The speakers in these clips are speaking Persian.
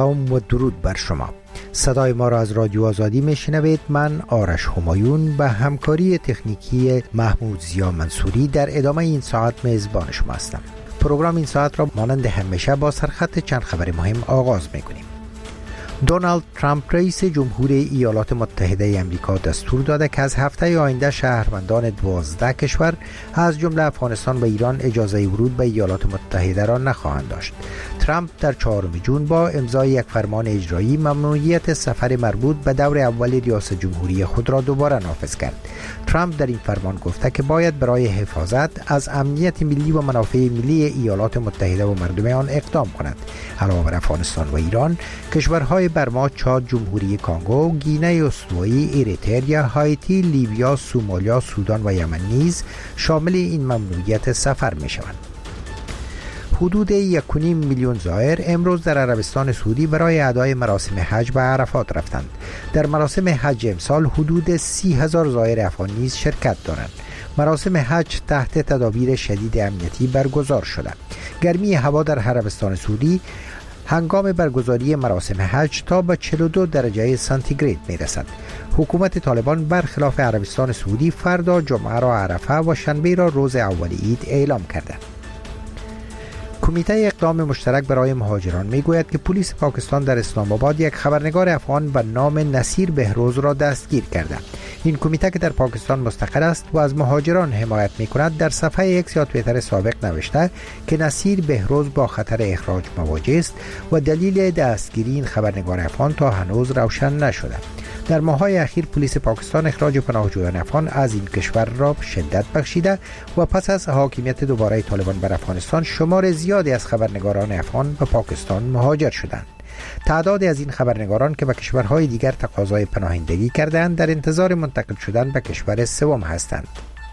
سلام و درود بر شما. صدای ما را از رادیو آزادی میشنوید. من آرش همایون به همکاری تکنیکی محمود زیا منصوری در ادامه این ساعت میزبان شما هستم. پروگرام این ساعت را مانند همیشه با سرخط چند خبر مهم آغاز میکنیم. دونالد ترامپ رئیس جمهور ایالات متحده آمریکا دستور داده که از هفته آینده شهروندان 12 کشور از جمله افغانستان و ایران اجازه ورود به ایالات متحده را نخواهند داشت. ترامپ در 4 جون با امضای یک فرمان اجرایی ممنوعیت سفر مربوط به دور اول ریاست جمهوری خود را دوباره نافذ کرد. ترامپ در این فرمان گفته که باید برای حفاظت از امنیت ملی و منافع ملی ایالات متحده و مردم آن اقدام کند. علاوه بر افغانستان و ایران، کشورهای برما، چاد، جمهوری کانگو، گینه استوایی، اریتریا، هایتی، لیبیا، سومالیا، سودان و یمن نیز شامل این ممنوعیت سفر می شوند. حدود 1.5 میلیون زائر امروز در عربستان سعودی برای ادای مراسم حج به عرفات رفتند. در مراسم حج امسال حدود 30,000 زائر افغان نیز شرکت دارند. مراسم حج تحت تدابیر شدید امنیتی برگزار شده. گرمی هوا در عربستان سعودی هنگام برگزاری مراسم حج تا به 42 درجه سانتیگراد می رسد. حکومت طالبان برخلاف عربستان سعودی فردا جمعه را عرفه و شنبه را روز اول عید اعلام کرده. کمیته اقدام مشترک برای مهاجران می گوید که پلیس پاکستان در اسلام آباد یک خبرنگار افغان به نام نصیر بهروز را دستگیر کرده. این کمیته که در پاکستان مستقر است و از مهاجران حمایت می کند در صفحه ایکس یا توییتر سابق نوشته که نصیر بهروز با خطر اخراج مواجه است و دلیل دستگیری این خبرنگار افغان تا هنوز روشن نشده. در ماه‌های اخیر پلیس پاکستان اخراج پناهجویان افغان از این کشور را شدت بخشیده و پس از حاکمیت دوباره طالبان بر افغانستان شمار زیادی از خبرنگاران افغان به پاکستان مهاجر شدند. تعدادی از این خبرنگاران که به کشورهای دیگر تقاضای پناهندگی کردند در انتظار منتقل شدن به کشور سوم هستند.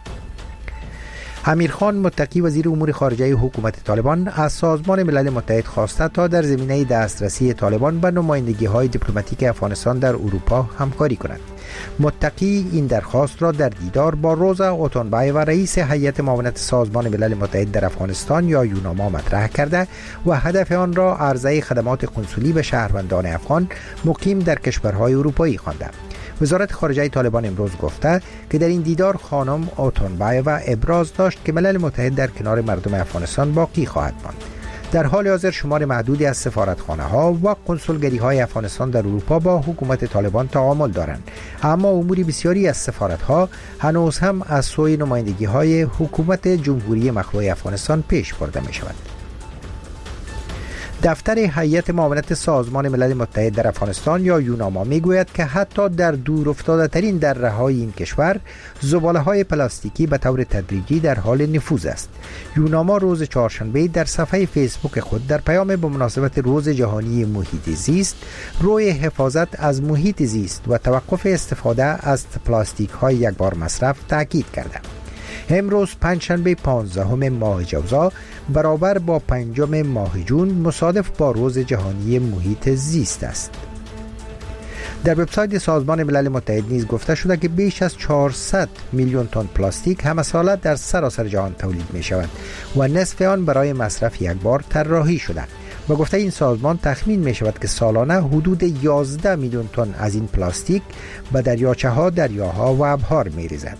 امیرخان متقی وزیر امور خارجه حکومت طالبان از سازمان ملل متحد خواسته تا در زمینه دسترسی طالبان به نمایندگی‌های دیپلماتیک افغانستان در اروپا همکاری کند. متقی این درخواست را در دیدار با روزا اوتونبای و رئیس هیئت معاونت سازمان ملل متحد در افغانستان یا یوناما مطرح کرده و هدف آن را عرضه خدمات قنسولی به شهروندان افغان مقیم در کشورهای اروپایی خوانده. وزارت خارجه طالبان امروز گفته که در این دیدار خانم اوتونبای و ابراز داشت که ملل متحد در کنار مردم افغانستان باقی خواهد ماند. در حال حاضر شمار محدودی از سفارتخانه ها و قنسولگری های افغانستان در اروپا با حکومت طالبان تعامل دارند، اما امور بسیاری از سفارت ها هنوز هم از سوی نمایندگی های حکومت جمهوری مخلوع افغانستان پیش برده می شود. دفتر هیئت معاونت سازمان ملل متحد در افغانستان یا یوناما میگوید که حتی در دور افتاده ترین دره‌های این کشور زباله‌های پلاستیکی به طور تدریجی در حال نفوذ است. یوناما روز چهارشنبه در صفحه فیسبوک خود در پیام به مناسبت روز جهانی محیط زیست روی حفاظت از محیط زیست و توقف استفاده از پلاستیک‌های یکبار مصرف تاکید کرده. امروز پنجشنبه 15 ماه جوزا برابر با 5 ماه جون مصادف با روز جهانی محیط زیست است. در وبسایت سازمان ملل متحد نیز گفته شده که بیش از 400 میلیون تن پلاستیک همه ساله در سراسر جهان تولید می شود و نصف آن برای مصرف یکبار طراحی شده. با گفته این سازمان تخمین می شود که سالانه حدود 11 میلیون تن از این پلاستیک به دریاچه ها، دریاها و ابحار می ریزد.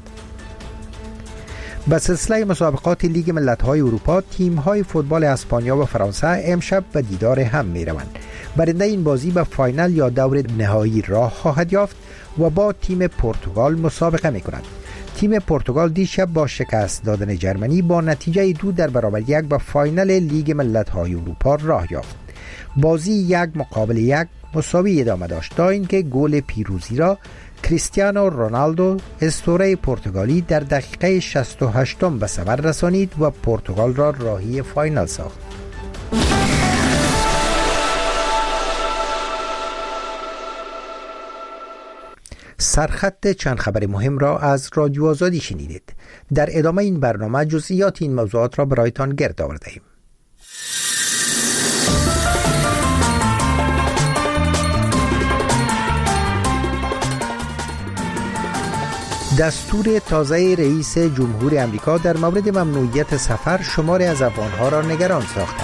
به سلسله مسابقات لیگ ملت‌های اروپا، تیم‌های فوتبال اسپانیا و فرانسه امشب به دیدار هم می‌روند. برنده این بازی به فاینال یا دور نهایی راه خواهد یافت و با تیم پرتغال مسابقه می‌کند. تیم پرتغال دیشب با شکست دادن جرمنی با نتیجه 2-1 به فاینال لیگ ملت‌های اروپا راه یافت. بازی 1-1 مساوی ادامه داشت تا اینکه گل پیروزی را کریستیانو رونالدو اسطوره پرتغالی در دقیقه 68 به ثمر رسانید و پرتغال را راهی فاینال ساخت. سرخط چند خبر مهم را از رادیو آزادی شنیدید. در ادامه این برنامه جزئیات این موضوعات را برایتان گرد آورده‌ایم. دستور تازه رئیس جمهور آمریکا در مورد ممنوعیت سفر شماری از افغان‌ها را نگران ساخت.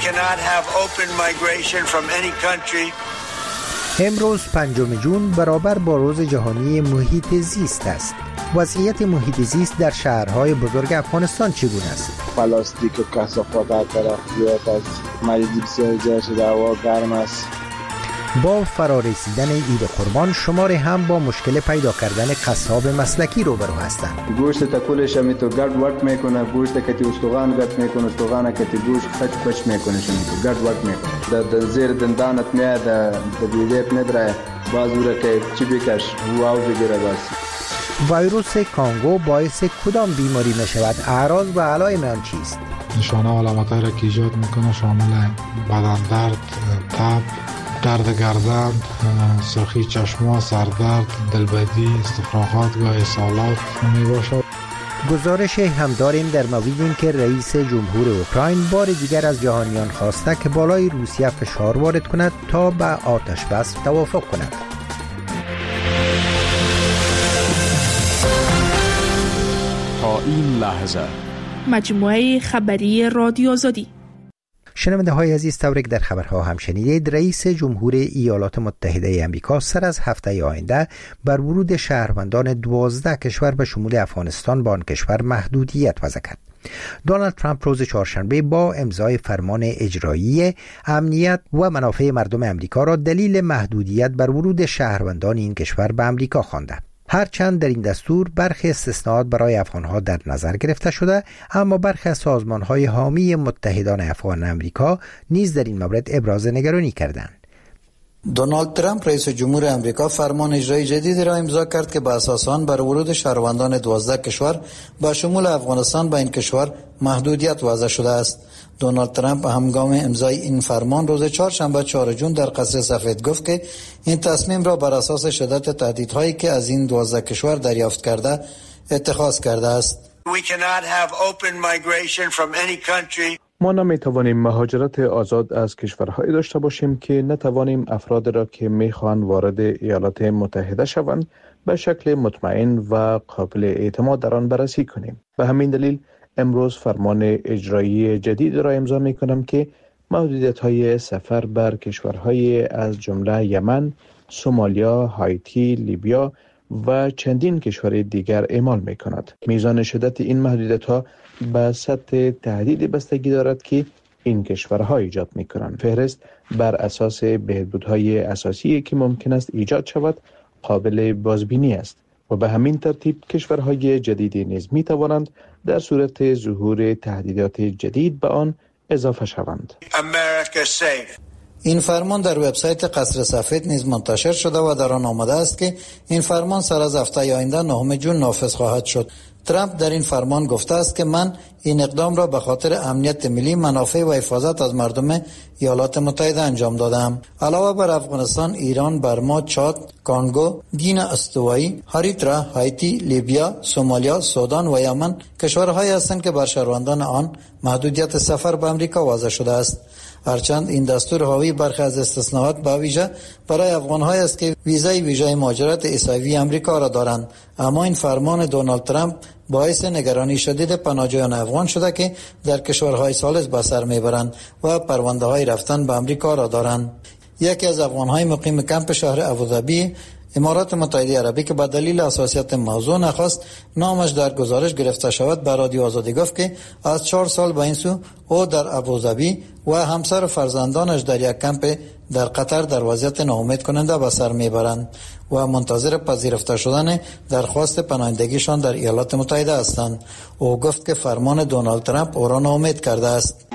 امروز 5 جون برابر با روز جهانی محیط زیست است. وضعیت محیط زیست در شهرهای بزرگ افغانستان چگونه است؟ پلاستیک و کثافات از طرف زیاد است. مریضی بسیار زیاد شده، هوا گرم است. با فرارسیدن عید قربان شماری هم با مشکل پیدا کردن قصاب مسلکی روبرو هستند. گوشت تکولش می تو گرد ورد میکنه، گوشت کتی استخوان گرد میکنه، استخوان کتی گوشت خچ میکنه، شمی تو گرد ورد میکنه. در زیر دندانت میاد، در دیده نداره، بازوره که چی بکش واو بگیره بس. ویروس کانگو باعث کدام بیماری می شود؟ اعراض و علائم آن چیست؟ نشانه و علامت‌هایی را که ایجاد میکنه شامل بدن درد، تب، درد گردن، سرخی چشم، سردرد، دلبدی، استفراغات و اسهالات می باشد. گزارش هم داریم در مورد اینکه رئیس جمهور اوکراین بار دیگر از جهانیان خواسته که بالای روسیه فشار وارد کند تا به آتش بس توافق کند. تا این لحظه مجموعه خبری رادیو آزادی. شنونده های عزیز، طوری که در خبرها هم شنیدید، رئیس جمهور ایالات متحده آمریکا سر از هفته آینده بر ورود شهروندان 12 کشور به شمول افغانستان با آن کشور محدودیت وضع کرد. دونالد ترامپ روز چهارشنبه با امضای فرمان اجرایی امنیت و منافع مردم آمریکا را دلیل محدودیت بر ورود شهروندان این کشور به آمریکا خوانده. هرچند در این دستور برخی استثناءات برای افغانها در نظر گرفته شده، اما برخی از سازمان‌های حامی متحدان افغان آمریکا نیز در این مورد ابراز نگرانی کردند. دونالد ترامپ رئیس جمهور آمریکا فرمان اجرایی جدیدی را امضا کرد که بر اساس آن بر ورود شهروندان 12 کشور با شمول افغانستان به این کشور محدودیت وضع شده است. دونالد ترامپ هنگام امضای این فرمان روز چهارشنبه 4 جون در قصر سفید گفت که این تصمیم را بر اساس شدت تهدیدهایی که از این 12 کشور دریافت کرده اتخاذ کرده است. ما نمیتوانیم مهاجرت آزاد از کشورهایی داشته باشیم که نتوانیم افراد را که میخوان وارد ایالات متحده شوند به شکل مطمئن و قابل اعتماد در آن بررسی کنیم. به همین دلیل امروز فرمان اجرایی جدید را امضا میکنم که محدودیت‌های سفر بر کشورهای از جمله یمن، سومالیا، هایتی، لیبیا و چندین کشور دیگر اعمال میکند. میزان شدت این محدودیت‌ها به سطح تهدید بستگی دارد که این کشورها ایجاد میکنند. فهرست بر اساس بهبودهای اساسی که ممکن است ایجاد شود قابل بازبینی است و به همین ترتیب کشورهای جدیدی نیز می توانند در صورت ظهور تهدیدات جدید به آن اضافه شوند. این فرمان در وبسایت قصر سفید نیز منتشر شده و در آن آمده است که این فرمان سر از هفته آینده 9 جون نافذ خواهد شد. ترامپ در این فرمان گفته است که من این اقدام را به خاطر امنیت ملی، منافع و حفاظت از مردم ایالات متحده انجام دادم. علاوه بر افغانستان، ایران، برما، چاد، کانگو، گینه استوایی، اریتره، هایتی، لیبیا، سومالیا، سودان و یمن کشورهایی هستند که بر شهروندان آن محدودیت سفر به آمریکا وضع شده است. هرچند این دستور حاوی برخی از استثناءات به ویژه برای افغان‌هایی است که ویزای ویژه مهاجرت عیسوی آمریکا را دارند، اما این فرمان دونالد ترامپ باعث نگرانی شدید پناهجویان افغان شده که در کشورهای ثالث به سر میبرند و پرونده‌های رفتن به آمریکا را دارند. یکی از افغان‌های مقیم کمپ شهر ابوظبی امارات متحده عربی که به دلیل حساسیت موضوع نخواست نامش در گزارش گرفته شود به رادیو آزادی گفت که از 4 سال به این سو او در ابوظبی و همسر و فرزندانش در یک کمپ در قطر در وضعیت ناامید کننده به سر میبرند و منتظر پذیرفته شدن درخواست پناهندگیشان در ایالات متحده هستند. او گفت که فرمان دونالد ترامپ او را ناامید کرده است.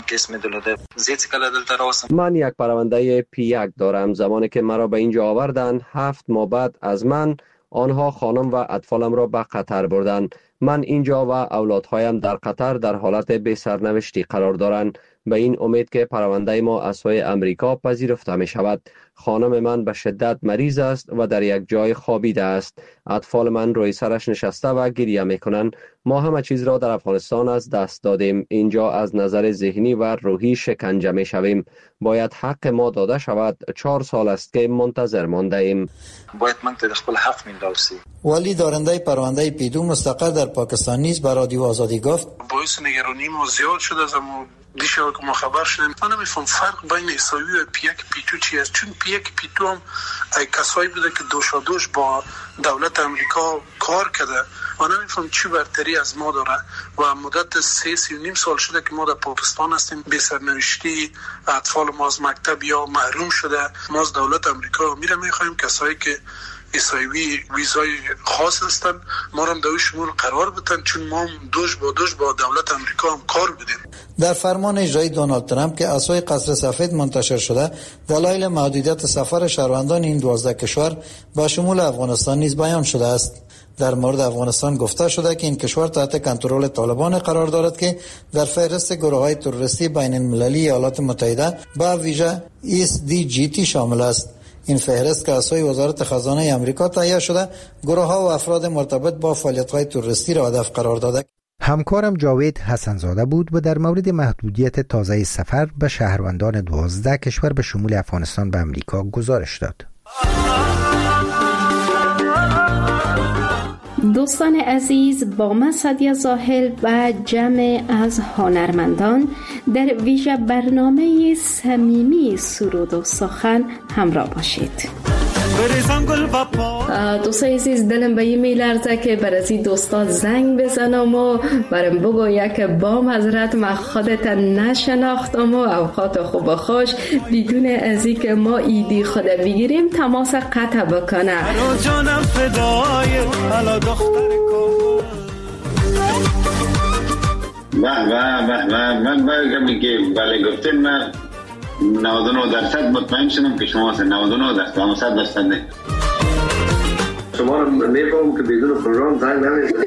من یک پرونده P1 دارم. زمانی که مرا به اینجا آوردند 7 ماه بعد از من آنها خانم و اطفالم را به قطر بردند. من اینجا و اولادهایم در قطر در حالت بی سرنوشتی قرار دارند. به این امید که پرونده ما از سوی امریکا پذیرفته می شود. خانم من به شدت مریض است و در یک جای خوابیده است. اطفال من روی سرش نشسته و گریه می کنند. ما همه چیز را در افغانستان از دست دادیم. اینجا از نظر ذهنی و روحی شکنجه می شویم. باید حق ما داده شود. 4 سال است که منتظر مانده ایم. باید من خپل حق میندوسی. ولی دارنده پرونده پیدو مستقر در پاکستان نیز به رادیو آزادی گفت باعث نگرانی ما زیاد شده از دیشه که ما خبر شدیم. من نمیفهم فرق بین عیسوی و پیک پیتو چی است، چون پیک پیتو هم کسایی بوده که دوش با دولت امریکا کار کرده. من نمیفهم چی برتری از ما داره و مدت 3.5 سال شده که ما در پاکستان هستیم. بی سرنوشتی اطفال ما از مکتب یا محروم شده. ما از دولت امریکا میخوایم کسایی که عیسوی ویزای خاص هستن ما را در شمول قرار بدن، چون ما دوش با دولت امریکا هم کار بدیم. در فرمان اجرایی دونالد ترامپ که از سوی قصر سفید منتشر شده، دلایل محدودیت سفر شهروندان این 12 کشور با شمول افغانستان نیز بیان شده است. در مورد افغانستان گفته شده که این کشور تحت کنترل طالبان قرار دارد که در فهرست گروه‌های تروریستی بین المللی ایالات متحده با ویژه SDGT شامل است. این فهرست که از سوی وزارت خزانه آمریکا تهیه شده، گروه‌ها و افراد مرتبط با فعالیت‌های تروریستی را هدف قرار داده. همکارم جاوید حسنزاده بود و در مورد محدودیت تازه سفر به شهروندان 12 کشور به شمول افغانستان به امریکا گزارش داد. دوستان عزیز، با من سعدیه زاهل و جمع از هنرمندان در ویژه برنامه صمیمی سرود و سخن همراه باشید. دوستان عزیز، دلم به این میلرزه که برای دوستا زنگ بزنم و برام بگوید که با حضرت من خودت نشناختم و اوقات خوب و خوش بدون از این که ما ایدی خود بگیریم تماس قطع بکنه. جانم فدای حالا دختر من بگم که بله گفتیم من 99% مطمئن شدم که شما 99% اما 100% نه. شما رو میفهم که بدون پروگرام زنگ نمیزنید.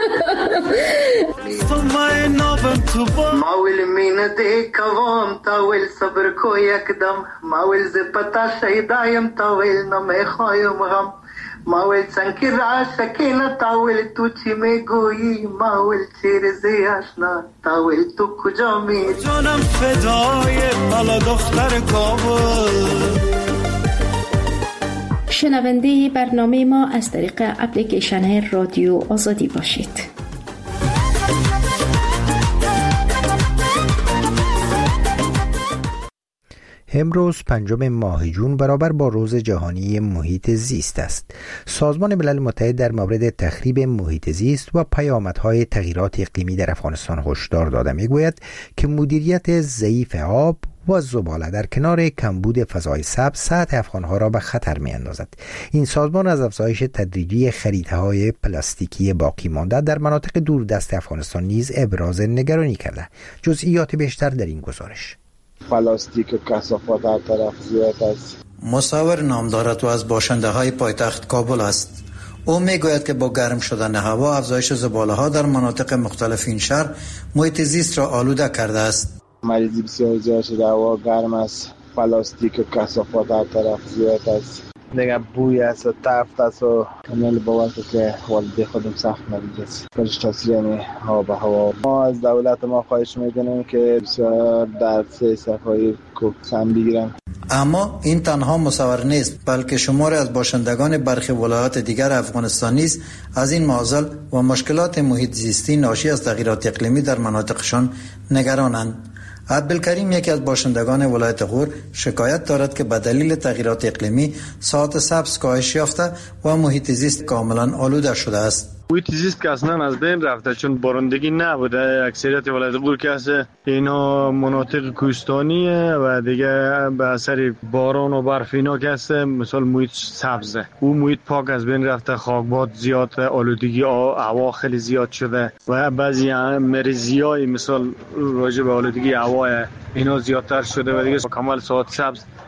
ما ویل مینه دی کوام تا ویل صبر کو یکدم ما ویل ز پتا شیدایم تا ویل نمیخوایم غم ما ویل سنکی را شکینا تا ویل تو چی میگویی ما ویل چیر زی آشنا تا ویل تو کجا می جانم فدای حالا دختر کابل. شنونده برنامه ما از طریق اپلیکیشن رادیو آزادی باشید. امروز 5 ماه جون برابر با روز جهانی محیط زیست است. سازمان ملل متحد در مورد تخریب محیط زیست و پیامدهای تغییرات اقلیمی در افغانستان هشدار داده میگوید که مدیریت ضعیف آب و زباله در کنار کمبود فضای سبز سطح افغانها را به خطر می اندازد. این سازمان از افزایش تدریجی خریدهای پلاستیکی باقی مانده در مناطق دوردست افغانستان نیز ابراز نگرانی کرده. جزئیات بیشتر در این گزارش. پلاستیک و کثافات هر طرف زیاد است. مصور نام دارد و از باشنده های پایتخت کابل است. او میگوید که با گرم شدن هوا افزایش زباله ها در مناطق مختلف این شهر محیط زیست را آلوده کرده است. مریضی بسیار زیاد شده، هوا گرم است، پلاستیک و کثافات هر طرف زیاد است. دیگه بوی است و تفت است و کامل باور که والدی خودم سخت مریض است. کارش تاثیر آب و هوا. ما از دولت ما خواهش میکنیم که بسیار در صفحه کوکسن بگیرن. اما این تنها مصور نیست، بلکه شماری از باشندگان برخی ولایات دیگر افغانستان نیز از این معضل و مشکلات محیط زیستی ناشی از تغییرات اقلیمی در مناطقشان نگرانند. عبدالکریم یکی از باشندگان ولایت غور شکایت دارد که به دلیل تغییرات اقلیمی ساحات سبز کاهش یافته و محیط زیست کاملا آلوده شده است. محیط زیست که اصلا از بین رفته، چون بارندگی نبوده. اکثریت ولایت غور که هست اینا مناطق کوهستانیه و دیگه به اثر باران و برف اینا که هست مثلا محیط سبزه. او محیط پاک از بین رفته، خاکباد زیاد، آلودگی هوا خیلی زیاد شده و بعضی مریضیای مثلا راجع به آلودگی هوا اینا زیادتر شده و دیگه کامل ساحات سبز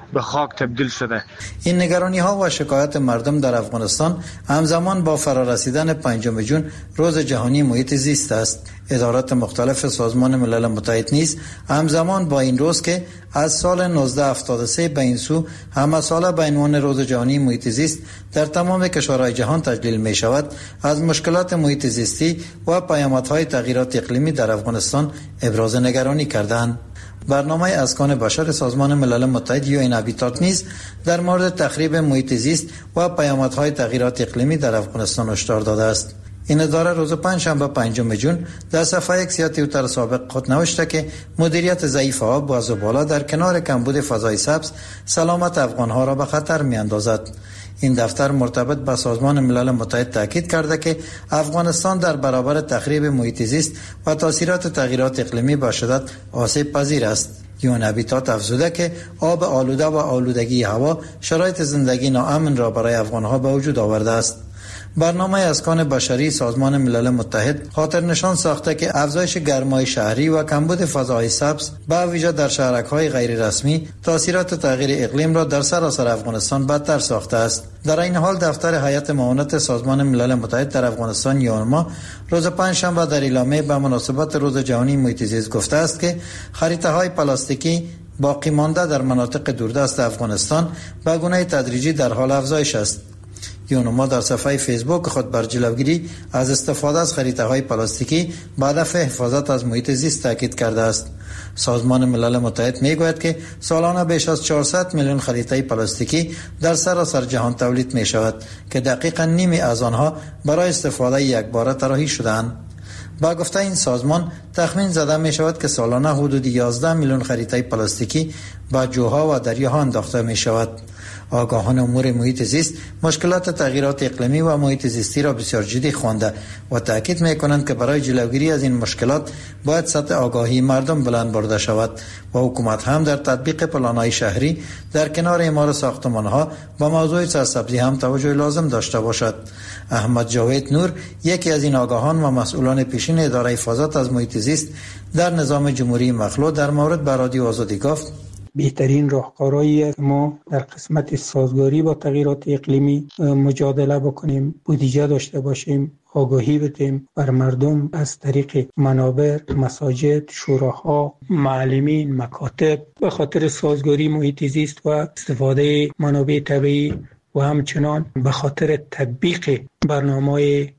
به خاک تبدیل شده. این نگرانی ها و شکایت مردم در افغانستان همزمان با فرارسیدن 5 جون روز جهانی محیط زیست است. ادارات مختلف سازمان ملل متحد نیز همزمان با این روز که از سال 1973 به این سو همه ساله به عنوان روز جهانی محیط زیست در تمام کشورهای جهان تجلیل می شود، از مشکلات محیط زیستی و پیامدهای تغییرات اقلیمی در افغانستان ابراز نگرانی کردند. برنامه اسکان بشر سازمان ملل متحد یا هابیتات نیز در مورد تخریب محیط زیست و پیامدهای تغییرات اقلیمی در افغانستان هشدار داده است. این اداره روز پنجشنبه 5 جون در صفحه اکس یا توییتر سابق خود نوشته که مدیریت ضعیف آب و زباله در کنار کمبود فضای سبز سلامت افغانها را به خطر می اندازد. این دفتر مرتبط با سازمان ملل متحد تاکید کرده که افغانستان در برابر تخریب محیط زیست و تاثیرات تغییرات اقلیمی به شدت آسیب پذیر است. یون هابیتات افزوده که آب آلوده و آلودگی هوا شرایط زندگی ناامن را برای افغانها به وجود آورده است. برنامه اسکان بشری سازمان ملل متحد خاطر نشان ساخته که افزایش گرمای شهری و کمبود فضای سبز به ویژه در شهرک‌های غیر رسمی تاثیرات تغییر اقلیم را در سراسر افغانستان بدتر ساخته است. در این حال دفتر هیئت معاونت سازمان ملل متحد در افغانستان یونما روز پنجشنبه در اعلامیه به مناسبت روز جهانی محیط زیست گفته است که خریطه‌های پلاستیکی باقی مانده در مناطق دوردست افغانستان به گونه تدریجی در حال افزایش است. یونما در صفحه فیسبوک خود بر جلوگیری از استفاده از خریطه‌های پلاستیکی به هدف حفاظت از محیط زیست تاکید کرده است. سازمان ملل متحد میگوید که سالانه بیش از 400 میلیون خریطه پلاستیکی در سراسر جهان تولید می شود که دقیقاً نیمی از آنها برای استفاده یکباره طراحی شده‌اند. با گفته این سازمان تخمین زده می شود که سالانه حدود 11 میلیون خریطه پلاستیکی به جوها و دریاها انداخته می شود. آگاهان امور محیط زیست مشکلات تغییرات اقلیمی و محیط زیستی را بسیار جدی خوانده و تاکید می کنند که برای جلوگیری از این مشکلات باید سطح آگاهی مردم بلند برده شود و حکومت هم در تطبیق پلان‌های شهری در کنار اعمار ساختمان‌ها با موضوع سرسبزی هم توجه لازم داشته باشد. احمد جاوید نور یکی از این آگاهان و مسئولان پیشین اداره حفاظت از محیط زیست در نظام جمهوری مخلوع در مورد به رادیو آزادی گفت: بهترین راهکارهایی که ما در قسمت سازگاری با تغییرات اقلیمی مجادله بکنیم، بودجه داشته باشیم، آگاهی بدیم بر مردم از طریق منابر، مساجد، شوراها، معلمین، مکاتب به خاطر سازگاری محیط زیست و استفاده منابع طبیعی و همچنان به خاطر تطبیق برنامه‌های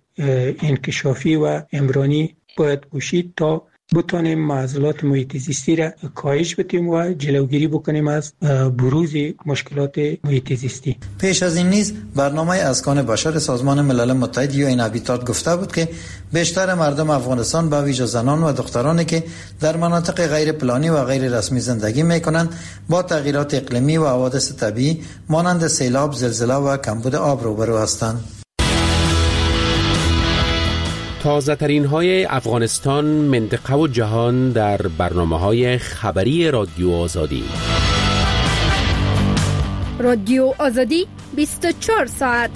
انکشافی و عمرانی باید کوشید تا بتانیم معضلات محیط زیستی را کاهش بدیم و جلوگیری بکنیم از بروز مشکلات محیط زیستی. پیش از این نیز برنامه اسکان بشر سازمان ملل متحد یا هابیتات گفته بود که بیشتر مردم افغانستان به ویژه زنان و دخترانی که در مناطق غیر پلانی و غیر رسمی زندگی می‌کنند با تغییرات اقلیمی و حوادث طبیعی مانند سیلاب، زلزله و کمبود آب روبرو هستند. تازه ترین های افغانستان، منطقه و جهان در برنامه‌های خبری رادیو آزادی. رادیو آزادی 24 ساعت.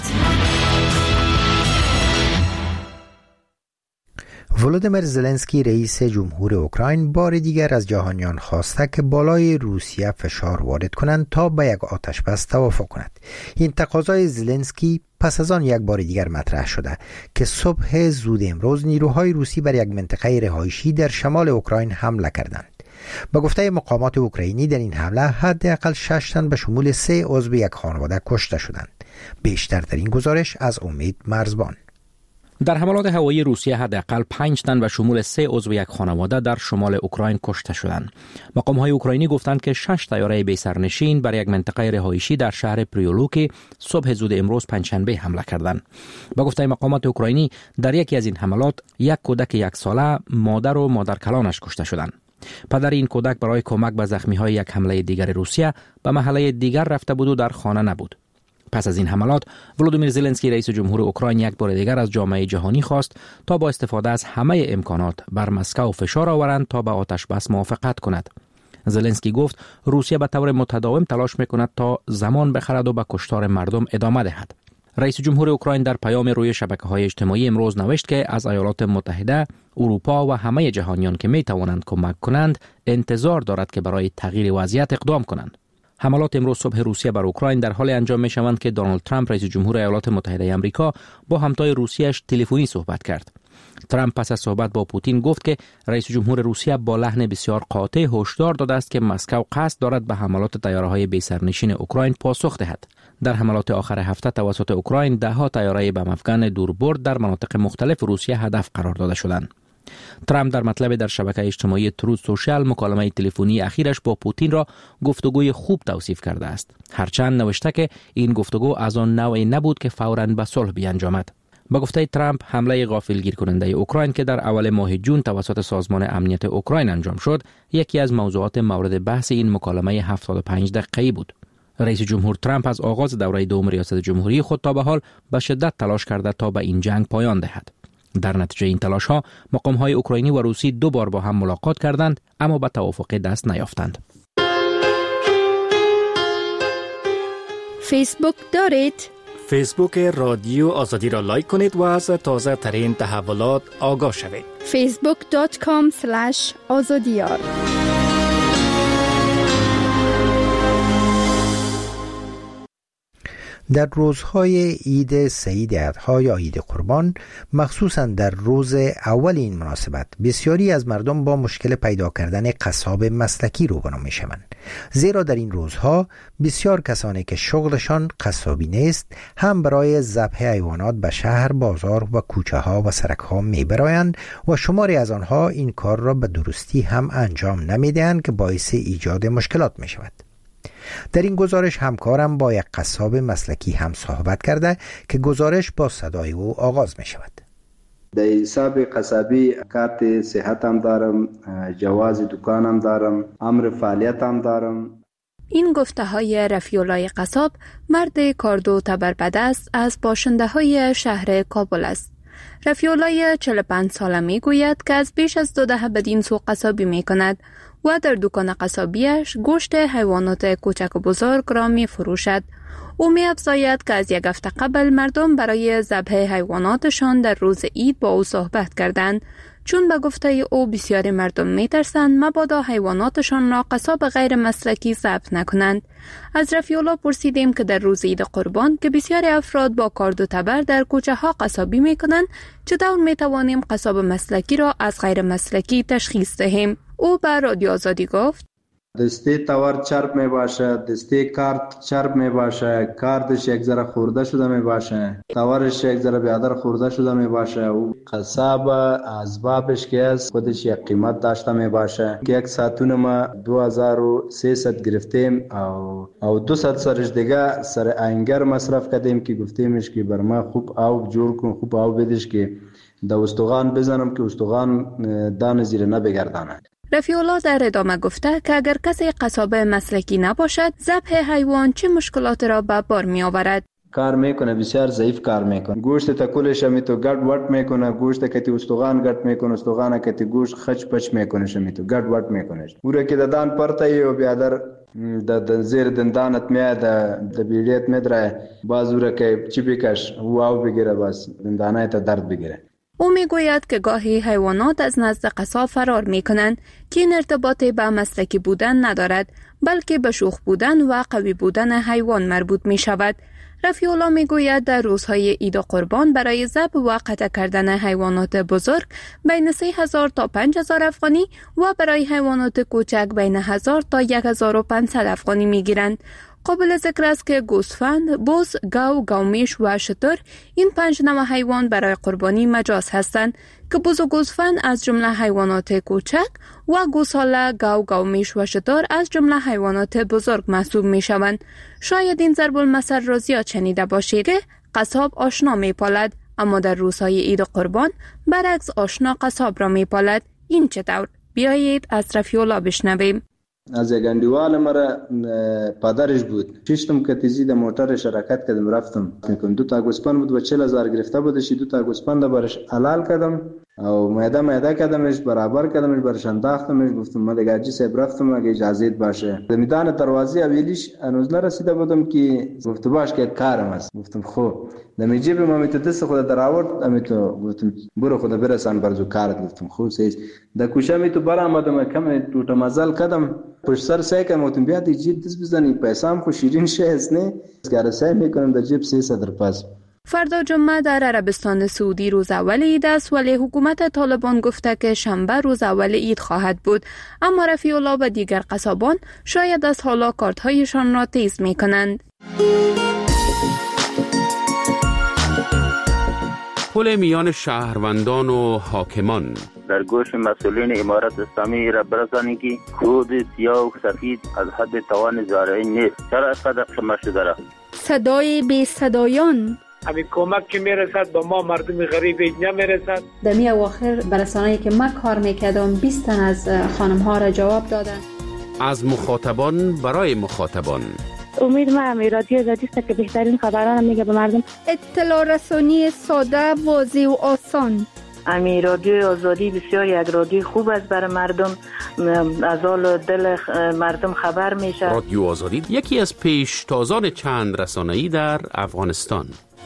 ولودیمیر زلنسکی رئیس جمهور اوکراین بار دیگر از جهانیان خواسته که بالای روسیه فشار وارد کنند تا به یک آتشبس توافق کند. این تقاضای زلنسکی پس از آن یک بار دیگر مطرح شده که صبح زود امروز نیروهای روسی بر یک منطقه رهایشی در شمال اوکراین حمله کردند. به گفته مقامات اوکراینی در این حمله حداقل 6 تن به شمول 3 عضو یک خانواده کشته شدند. بیشتر در این گزارش از امید مرزبان. در حملات هوایی روسیه حداقل 5 تن و شمول 3 عضو یک خانواده در شمال اوکراین کشته شدند. مقام‌های اوکراینی گفتند که 6 طیاره بی‌سرنشین بر یک منطقه رهایشی در شهر پریولوکی صبح زود امروز پنجشنبه حمله کردند. با گفته مقامات اوکراینی در یکی از این حملات یک کودک 1 ساله، مادر و مادرکلانش کشته شدند. پدر این کودک برای کمک به زخمی‌های یک حمله دیگر روسیه به محله دیگر رفته بود و در خانه نبود. پس از این حملات ولودیمیر زلنسکی رئیس جمهور اوکراین یک بار دیگر از جامعه جهانی خواست تا با استفاده از همه امکانات بر مسکو فشار آورند تا به آتش بس موافقت کند. زلنسکی گفت روسیه به طور متداوم تلاش میکند تا زمان بخرد و به کشتار مردم ادامه دهد. رئیس جمهور اوکراین در پیام روی شبکه‌های اجتماعی امروز نوشت که از ایالات متحده، اروپا و همه جهانیان که میتوانند کمک کنند انتظار دارد که برای تغییر وضعیت اقدام کنند. حملات امروز صبح روسیه بر اوکراین در حال انجام می شوند که دونالد ترامپ رئیس جمهور ایالات متحده آمریکا با همتای روسیه‌اش تلفنی صحبت کرد. ترامپ پس از صحبت با پوتین گفت که رئیس جمهور روسیه با لحن بسیار قاطع هشدار داده است که مسکو قصد دارد به حملات طیاره‌های بی‌سرنشین اوکراین پاسخ دهد. در حملات آخر هفته توسط اوکراین ده‌ها طیاره بم افکن دوربرد در مناطق مختلف روسیه هدف قرار داده شدند. ترامپ در مطلب در شبکه اجتماعی تروث سوشال مکالمه تلفنی اخیرش با پوتین را گفتگوی خوب توصیف کرده است، هرچند نوشته که این گفتگو از آن نوعی نبود که فوراً به صلح بیانجامد. با گفته ترامپ، حمله غافلگیر کننده اوکراین که در اول ماه جون توسط سازمان امنیت اوکراین انجام شد، یکی از موضوعات مورد بحث این مکالمه 75 دقیقه‌ای بود. رئیس جمهور ترامپ از آغاز دوره دوم ریاست جمهوری خود تا به حال به شدت تلاش کرده تا به این جنگ پایان دهد. در نتیجه این تلاش ها مقام های اوکراینی و روسی 2 بار با هم ملاقات کردند، اما به توافق دست نیافتند. فیسبوک دارید؟ فیسبوک رادیو آزادی را لایک کنید و از تازه ترین تحولات آگاه شوید. facebook.com/azadiyar. در روزهای عید سعید اضحی یا عید قربان، مخصوصا در روز اول این مناسبت، بسیاری از مردم با مشکل پیدا کردن قصاب مسلکی روبرو می شوند. زیرا در این روزها بسیار کسانی که شغلشان قصابی نیست، هم برای ذبح حیوانات به شهر، بازار و کوچه ها و سرک ها می برایند و شماری از آنها این کار را به درستی هم انجام نمی دهند که باعث ایجاد مشکلات می شود. در این گزارش همکارم با یک قصاب مسلکی هم صحبت کرده که گزارش با صدای او آغاز می شود. در حساب قصابی کارت صحت هم دارم، جواز دکان هم دارم، امر فعالیت هم دارم. این گفته های رفیع‌الله قصاب، مرد کاردو تبربدست از باشنده های شهر کابل است. رفیع‌الله 45 ساله می گوید که از بیش از 2 دهه بدین سو قصابی می کند و در دکان قصابیش گوشت حیوانات کوچک و بزرگ را می فروشد. او می افزاید که از 1 هفته قبل مردم برای ذبح حیواناتشان در روز عید با او صحبت کردند، چون به گفته او بسیاری مردم می ترسند مبادا حیواناتشان را قصاب غیر مسلکی ضبط نکنند. از رفیع‌الله پرسیدیم که در روز عید قربان که بسیاری افراد با کارد و تبر در کوچه ها قصابی می کنند، چطور می توانیم قصاب مسلکی را از غیر مسلکی تشخیص دهیم؟ او به رادیو آزادی گفت: دسته تاور چرب می باشه، دسته کارت چرب می باشه، کارتش یک ذره خورده شده می باشه، تاورش یک ذره بیادر خورده شده می باشه. او قصاب از بابش که است خودش یک قیمت داشته می باشه که یک ساعتون ما 2300 گرفتیم او 200 سرش دیگه سر انگر مصرف کردیم که گفتیمش که بر ما خوب آب جور کن، خوب آب بدش که د استخوان بزنم که استخوان دان زیر نبگردانه. رفیع‌الله در ادامه گفته که اگر کسی قصاب مسلکی نباشد، ذبح حیوان چه مشکلات را به بار می آورد؟ کار میکنه، بسیار ضعیف کار میکنه. گوشت تکولش می تو گرد وٹ میکنه، گوشت کتی استخوان گرد میکنه، استخوان کتی گوشت خچ پچ میکنه، شمی تو گرد وٹ میکنه. اوره که ددان پرته و بیادر د زیر دندانت میاد د بیلیت میدره، باز اوره که چی بکش او بگیره، بس دندانه تا درد بگیره. او میگوید که گاهی حیوانات از نزد قصاب فرار میکنند که این ارتباطی به مسلکی بودن ندارد، بلکه به شوخ بودن و قوی بودن حیوان مربوط می شود. رفیع‌الله میگوید در روزهای عید و قربان برای ذبح و قطع کردن حیوانات بزرگ بین 3000 تا 5000 افغانی و برای حیوانات کوچک بین 1000 تا 1500 افغانی میگیرند. قابل ذکر است که گوسفند، بز، گاو، گاومیش و شتر این 5 نوع حیوان برای قربانی مجاز هستند که بز و گوسفند از جمله حیوانات کوچک و گوساله، گاو، گاومیش و شتر از جمله حیوانات بزرگ محسوب می شوند. شاید این ضرب المثل را زیاد شنیده باشید که قصاب آشنا می پالد، اما در روزهای عید و قربان برعکس آشنا قصاب را می پالد. این چطور؟ بیایید از رفیع‌الله بشنویم. از یک انډیوال مرا پدرش بود، ششتم که تیزی در موتر شرکت کردم، رفتم میکنم 2 تا گوسفند بود و 40000 گرفته بودش. 2 تا گوسفند برش حلال کردم، او معده کردمش، برابر کردمش، برش انداختمش. گفتم من دیگه حاجی صاحب رفتم، اگه اجازهت باشه. در میدان دروازه اولیش هنوز نرسیده بودم که گفت باش که کارم است. گفتم خب در جیب ما دست خود در آورد، امیتو گفتم برو خود برسان برزو کارت. گفتم خب سیز در کوچه میتو برآمدم، کم تو مزل کردم پشت سر سعی کردم. گفتم بیا دی جیب دست بزنی، پیسام خو شیرین شه است نه، کار سعی میکنم در جیب 300 پس. فردا جمعه در عربستان سعودی روز اول عید است، ولی حکومت طالبان گفته که شنبه روز اول عید خواهد بود. اما رفیع الله و دیگر قصابان شاید از حالا کارت‌هایشان را تیز می‌کنند. پل میان شهروندان و حاکمان در گوش مسئولین امارت اسلامی را برسانید که کود سیاه و سفید از حد توان زارعین نیست. چرا اینقدر شما شده را؟ صدای بی صدایان، همین کمک که میرسد به ما مردم غریب نمیرسد. دمی اواخر برسانه‌ای که من کار میکردم 20 تن از خانم ها را جواب دادن. از مخاطبان برای مخاطبان. امید ما رادیو آزادی است که بهترین خبران میگه به مردم. اطلاع رسانی ساده، واضح و آسان. رادیو آزادی بسیار یک رادیو خوب است برای مردم، از حال دل مردم خبر میشه. رادیو آزادی یکی از پیشتازان چند رسانه‌ای در افغانستان.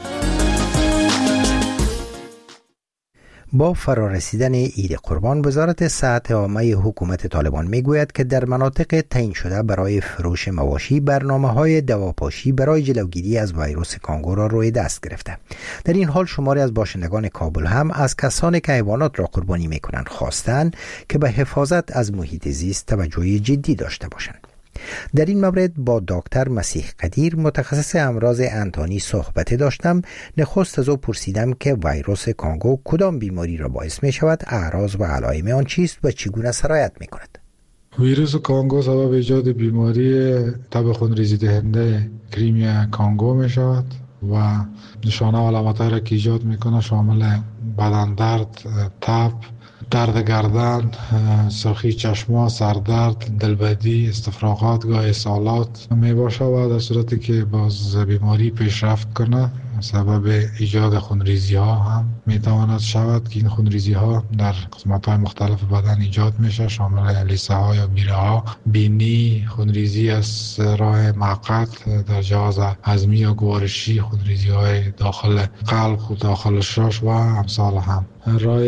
با فرارسیدن عید قربان، وزارت صحت عامه حکومت طالبان میگوید که در مناطق تعیین شده برای فروش مواشی برنامه‌های دواپاشی برای جلوگیری از ویروس کانگو را روی دست گرفته. در این حال شماری از باشندگان کابل هم از کسانی که حیوانات را قربانی میکنند خواستند که به حفاظت از محیط زیست توجه جدی داشته باشند. در این مورد با دکتر مسیح قدیر متخصص امراض انتانی صحبت داشتم. نخست از او پرسیدم که ویروس کانگو کدام بیماری را باعث می شود، اعراض و علائم آن چیست و چگونه سرایت می کند. ویروس کانگو سبب ایجاد بیماری تب خونریزی دهنده کریمی کانگو می شود و نشانه و علامت‌هایی را که ایجاد می کند شامل بدن درد، تب، درد گردن، سرخی چشما، سردرد، دلبدی، استفراغات، گاه اسهالات می باشه و در صورتی که باز بیماری پیشرفت کنه سبب ایجاد خونریزی ها هم می تواند شود که این خونریزی ها در قسمت های مختلف بدن ایجاد میشه، شامل لیسه ها یا میره ها، بینی، خونریزی از راه معقد در جهاز هضمی یا گوارشی، خونریزی های داخل قلب و داخل شش و امثال هم. راه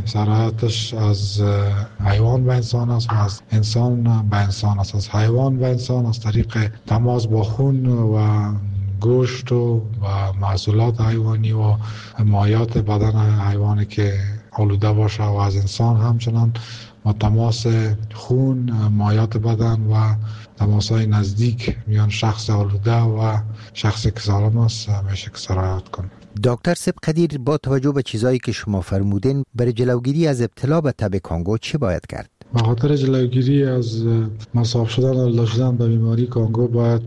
سرایتش از حیوان به انسان است و از انسان به انسان است. از حیوان به انسان از طریق تماس با خون و گوشت و محصولات حیوانی و مایات بدن حیوانی که آلوده باشه و از انسان همچنان با تماس خون، مایات بدن و تماس های نزدیک میان شخص آلوده و شخص که سالم است میشه که سرایت کنه. دکتر سب قدیر، با توجه به چیزایی که شما فرمودین، برای جلوگیری از ابتلا به تب کانگو چی باید کرد؟ به خاطر جلوگیری از مصاب شدن و ابتلا شدن به بیماری کانگو باید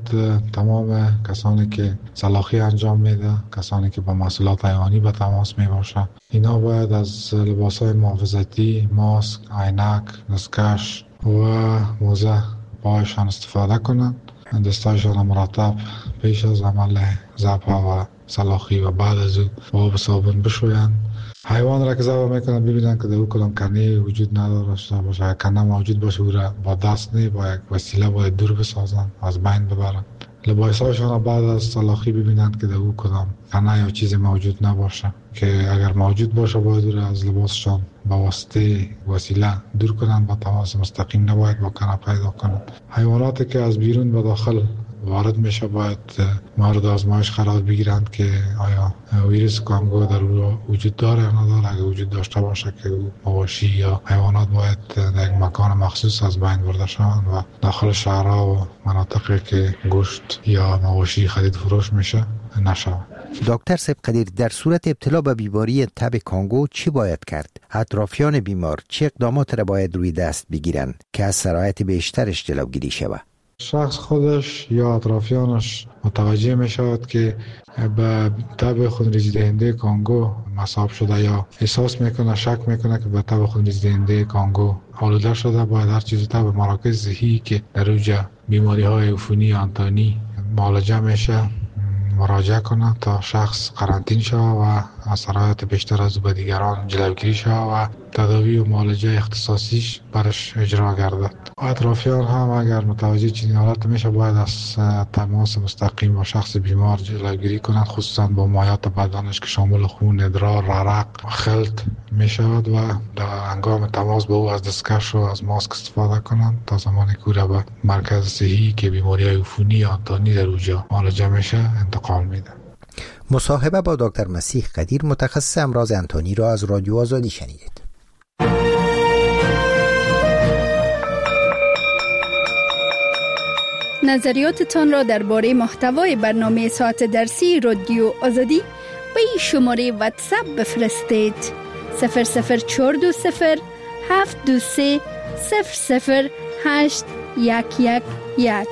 تمام کسانی که سلاخی انجام میده، کسانی که با محصولات حیوانی به تماس می باشن، اینا باید از لباسهای محافظتی، ماسک، عینک، دستکش و موزه پایشان استفاده کنند. دستایشان مرتب پیش از عمل ذبح و سلاخی و بعد از او با آب صابون بشویند. حیوان را که ذبح میکنن ببینن که در او کدام کنه وجود نداشته باشه. اگر کنه موجود باشه او را با دست نه، با یک وسیله باید دور بسازن، از بین ببرن. لباسهایشان را بعد از سلاخی ببینن که در او کدام کنه یا چیز موجود نباشه، که اگر موجود باشه باید او را از لباسشان با واسطه وسیله دور کنن، با تماس مستقیم نباید با کنه پیدا کنن. حیواناتی که از بیرون به داخل وارد میشه باید مورد آزمایش قرار بگیرند که آیا ویروس کانگو در او وجود داره یا نداره. اگر وجود داشته باشه که مواشی یا حیوانات باید در یک مکان مخصوص از بین برده شوند و داخل شهرها و مناطقی که گوشت یا مواشی خرید فروش میشه نشود. دکتر سب قدیر، در صورت ابتلا به بیماری تب کانگو چی باید کرد؟ اطرافیان بیمار چه اقدامات را باید روی دست بگیرند که از سرایت بیشترش جلوگیری شود؟ شخص خودش یا اطرافیانش متوجه می شود که به تب خونریزی دهنده کانگو مصاب شده یا احساس میکنه، شک میکنه که به تب خونریزی دهنده کانگو آلوده شده، باید هر چیز تب مراکز صحی که در اوج بیماری های عفونی آنتانی معالجه میشه مراجعه کنه تا شخص قرنطین شود و اثرات بیشتر از او به دیگران جلوگیری شود و تداوی و معالجه اختصاصیش برش اجرا گردد. و اطرافیان هم اگر متوجه چنین حالت میشه باید از تماس مستقیم با شخص بیمار جلوگیری کنند، خصوصا با مایات بدنش که شامل خون، ادرار، عرق و خلط می شود و در هنگام تماس با او از دستکش و از ماسک استفاده کنند تا زمانی که او به مرکز صحی که بیماری عفونی یا انتانی در اونجا معالجه میشه انتقال میده. مصاحبه با دکتر مسیح قدیر، متخصص امراض انتانی را از رادیو آزادی شنیدید. نظریاتتان را درباره محتوای برنامه ساعت درسی رادیو آزادی به این شماره واتساپ بفرستید: 00420 723 00811.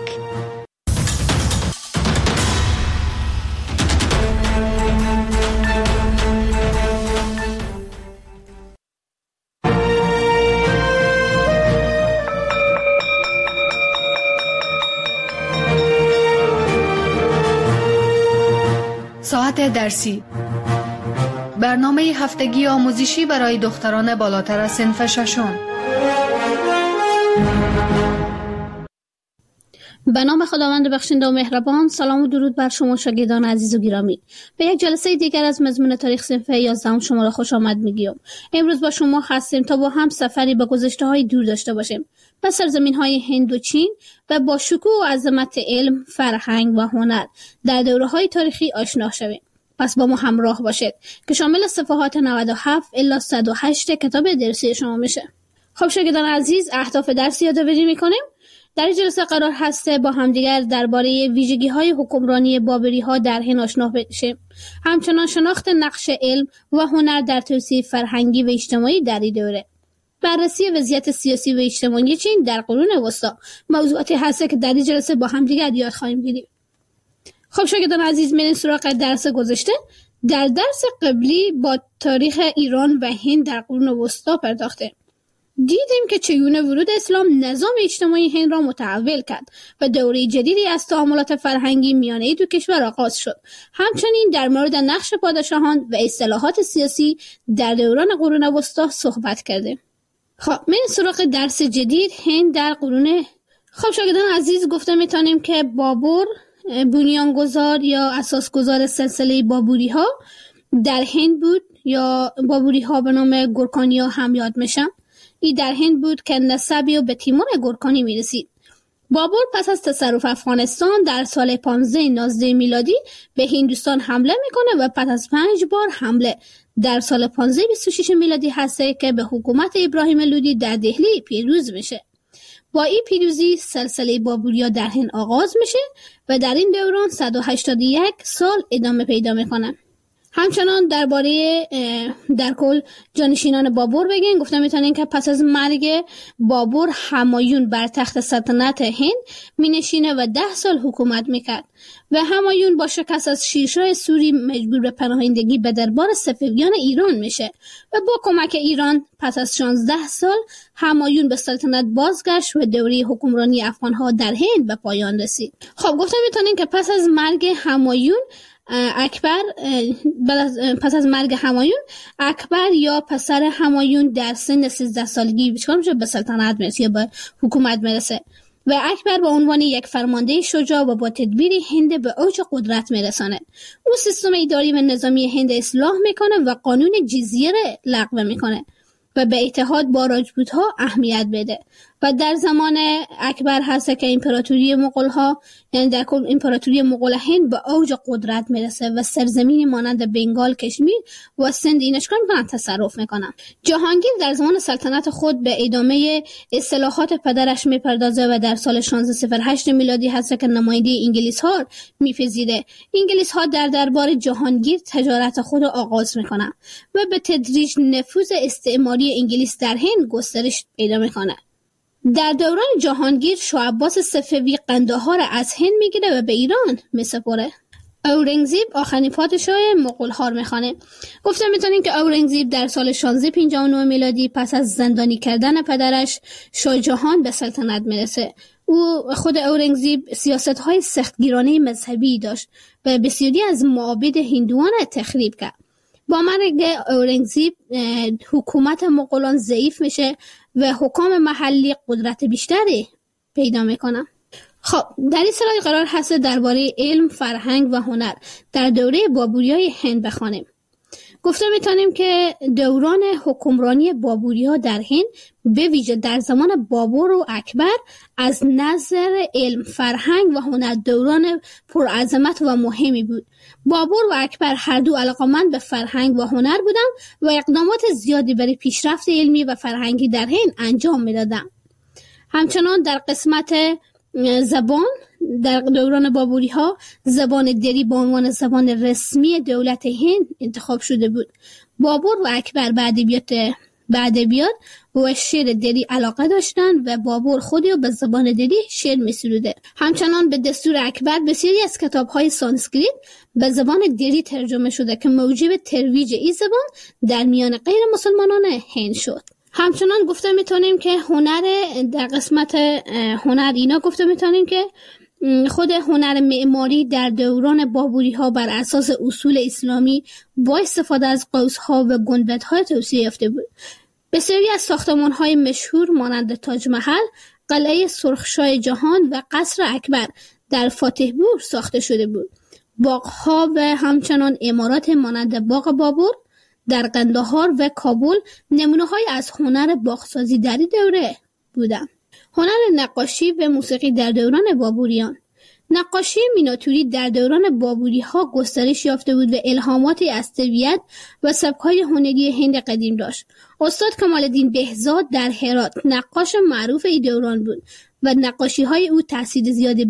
ساعت درسی، برنامه هفتگی آموزشی برای دختران بالاتر از صنف ششم. به نام خداوند بخشنده و مهربان. سلام و درود بر شما شاگردان عزیز و گرامی. به یک جلسه دیگر از مضمون تاریخ صنف 11 شما را خوش آمد میگیم. امروز با شما هستیم تا با هم سفری به گذشته‌های دور داشته باشیم، به سرزمین‌های هند و چین و با شکوه و عظمت علم، فرهنگ و هنر در دوره‌های تاریخی آشنا شویم. پس با ما همراه باشید که شامل صفحات 97 الی 108 کتاب درسی شما میشه. خب شاگردان عزیز، اهداف درس یادآوری می‌کنیم. در این جلسه قرار هسته با همدیگر درباره ویژگی‌های حکمرانی بابری‌ها در هند آشنا بشیم. همچنان شناخت نقش علم و هنر در توسعه فرهنگی و اجتماعی در این دوره. بررسی وضعیت سیاسی و اجتماعی چین در قرون وسطی موضوعاتی هست که در این جلسه با همدیگر یاد خواهیم گرفت. خب شاگردان عزیز، میریم سراغ درس گذشته. در درس قبلی با تاریخ ایران و هند در قرون وسطی پرداختیم. دیدیم که چگونه ورود اسلام نظام اجتماعی هند را متحول کرد و دوره جدیدی از تعاملات فرهنگی میان این دو کشور آغاز شد. همچنین در مورد نقش پادشاهان و اصلاحات سیاسی در دوران قرون وسطی صحبت کردیم. خب من سراغ درس جدید، هند در قرون. خب شاگردان عزیز، گفته میتونیم که بابر بنیانگذار یا اساسگذار سلسله بابوری ها در هند بود، یا بابوری ها به نام گورکانی ها هم یاد میشن. این در هند بود که نسبی به تیمور گورکانی میرسید. بابر پس از تصرف افغانستان در سال 1519 میلادی به هندوستان حمله میکنه و پس از 5 بار حمله در سال 1526 میلادی هسته که به حکومت ابراهیم لودی در دهلی پیروز میشه. با این پیروزی سلسله بابوریا در هند آغاز میشه و در این دوران 181 سال ادامه پیدا میکنه. همچنان درباره در کل جانشینان بابر بگیم. گفتم میتونین که پس از مرگ بابر همایون بر تخت سلطنت هند مینشینه و 10 سال حکومت میکرد و همایون با شکست از شیرشاه سوری مجبور به پناهندگی به دربار صفویان ایران میشه و با کمک ایران پس از 16 سال همایون به سلطنت بازگشت و دوره حکمرانی افغانها در هند به پایان رسید. خب گفتم میتونین که پس از مرگ همایون اکبر یا پسر همایون در سن 13 سالگی به سلطنت میرسه یا به حکومت میرسه و اکبر به عنوان یک فرمانده شجاع و با تدبیر هند به اوج قدرت میرسانه. او سیستم اداری و نظامی هند اصلاح میکنه و قانون جزیه لغو میکنه و به اتحاد با راجپوت‌ها اهمیت بده و در زمان اکبر هست که امپراتوری مغول‌ها، یعنی در کل امپراتوری مغول هند به اوج قدرت میرسه و سرزمین مانند بنگال، کشمیر و سند اینش کردن تصرف میکنن. جهانگیر در زمان سلطنت خود به ادامه اصلاحات پدرش میپردازه و در سال 1608 میلادی هست که نماینده انگلیس‌ها میپذیره. انگلیس‌ها در دربار جهانگیر تجارت خود را آغاز میکنن و به تدریج نفوذ استعماری انگلیس در هند گسترش پیدا میکنه. در دوران جهانگیر شاه عباس صفوی قندهار از هند میگیره و به ایران میسپره. اورنگزیب آخرین پادشاه مغول‌ها میخوانه. گفتم میتونیم که اورنگزیب در سال 1659 میلادی پس از زندانی کردن پدرش شاه جهان به سلطنت میرسه. خود اورنگزیب سیاست‌های سختگیرانه مذهبی داشت و بسیاری از معابد هندوان تخریب کرد. با مرگ اورنگزیب حکومت مغولان ضعیف میشه و حکام محلی قدرت بیشتری پیدا میکنن. خب در این سلاید قرار هست درباره علم، فرهنگ و هنر در دوره بابوریای هند بخوانیم. گفته میتونیم که دوران حکمرانی بابوری‌ها در هند به ویژه در زمان بابور و اکبر از نظر علم، فرهنگ و هنر دوران پرعظمت و مهمی بود. بابور و اکبر هر دو علاقه‌مند به فرهنگ و هنر بودند و اقدامات زیادی برای پیشرفت علمی و فرهنگی در هند انجام میدادند. همچنان در قسمت زبان در دوران بابوری ها زبان دری به عنوان زبان رسمی دولت هند انتخاب شده بود. بابور و اکبر به ادبیات و شعر دری علاقه داشتند و بابور خودی به زبان دری شعر می‌سروده. همچنان به دستور اکبر بسیاری از کتاب‌های سانسکریت به زبان دری ترجمه شده که موجب ترویج این زبان در میان غیر مسلمانان هند شد. همچنان گفته میتونیم که هنر در قسمت هنر اینا گفته میتونیم که خود هنر معماری در دوران بابوری ها بر اساس اصول اسلامی با استفاده از قوس‌ها و گنبدها توسعه یافته بود. بسیاری از ساختمان های مشهور مانند تاج محل، قلعه سرخشاه جهان و قصر اکبر در فاتحپور ساخته شده بود. باغ‌ها و همچنان عمارات مانند باغ بابور در قندهار و کابل نمونه‌های از هنر باغسازی در دوره بودند. هنر نقاشی و موسیقی در دوران بابوریان. نقاشی میناتوری در دوران بابوری ها گسترش یافته بود و الهاماتی از طبیعت و سبک‌های هنری هند قدیم داشت. استاد کمال الدین بهزاد در هرات نقاش معروف این دوران بود و نقاشی‌های او تأثیر زیادی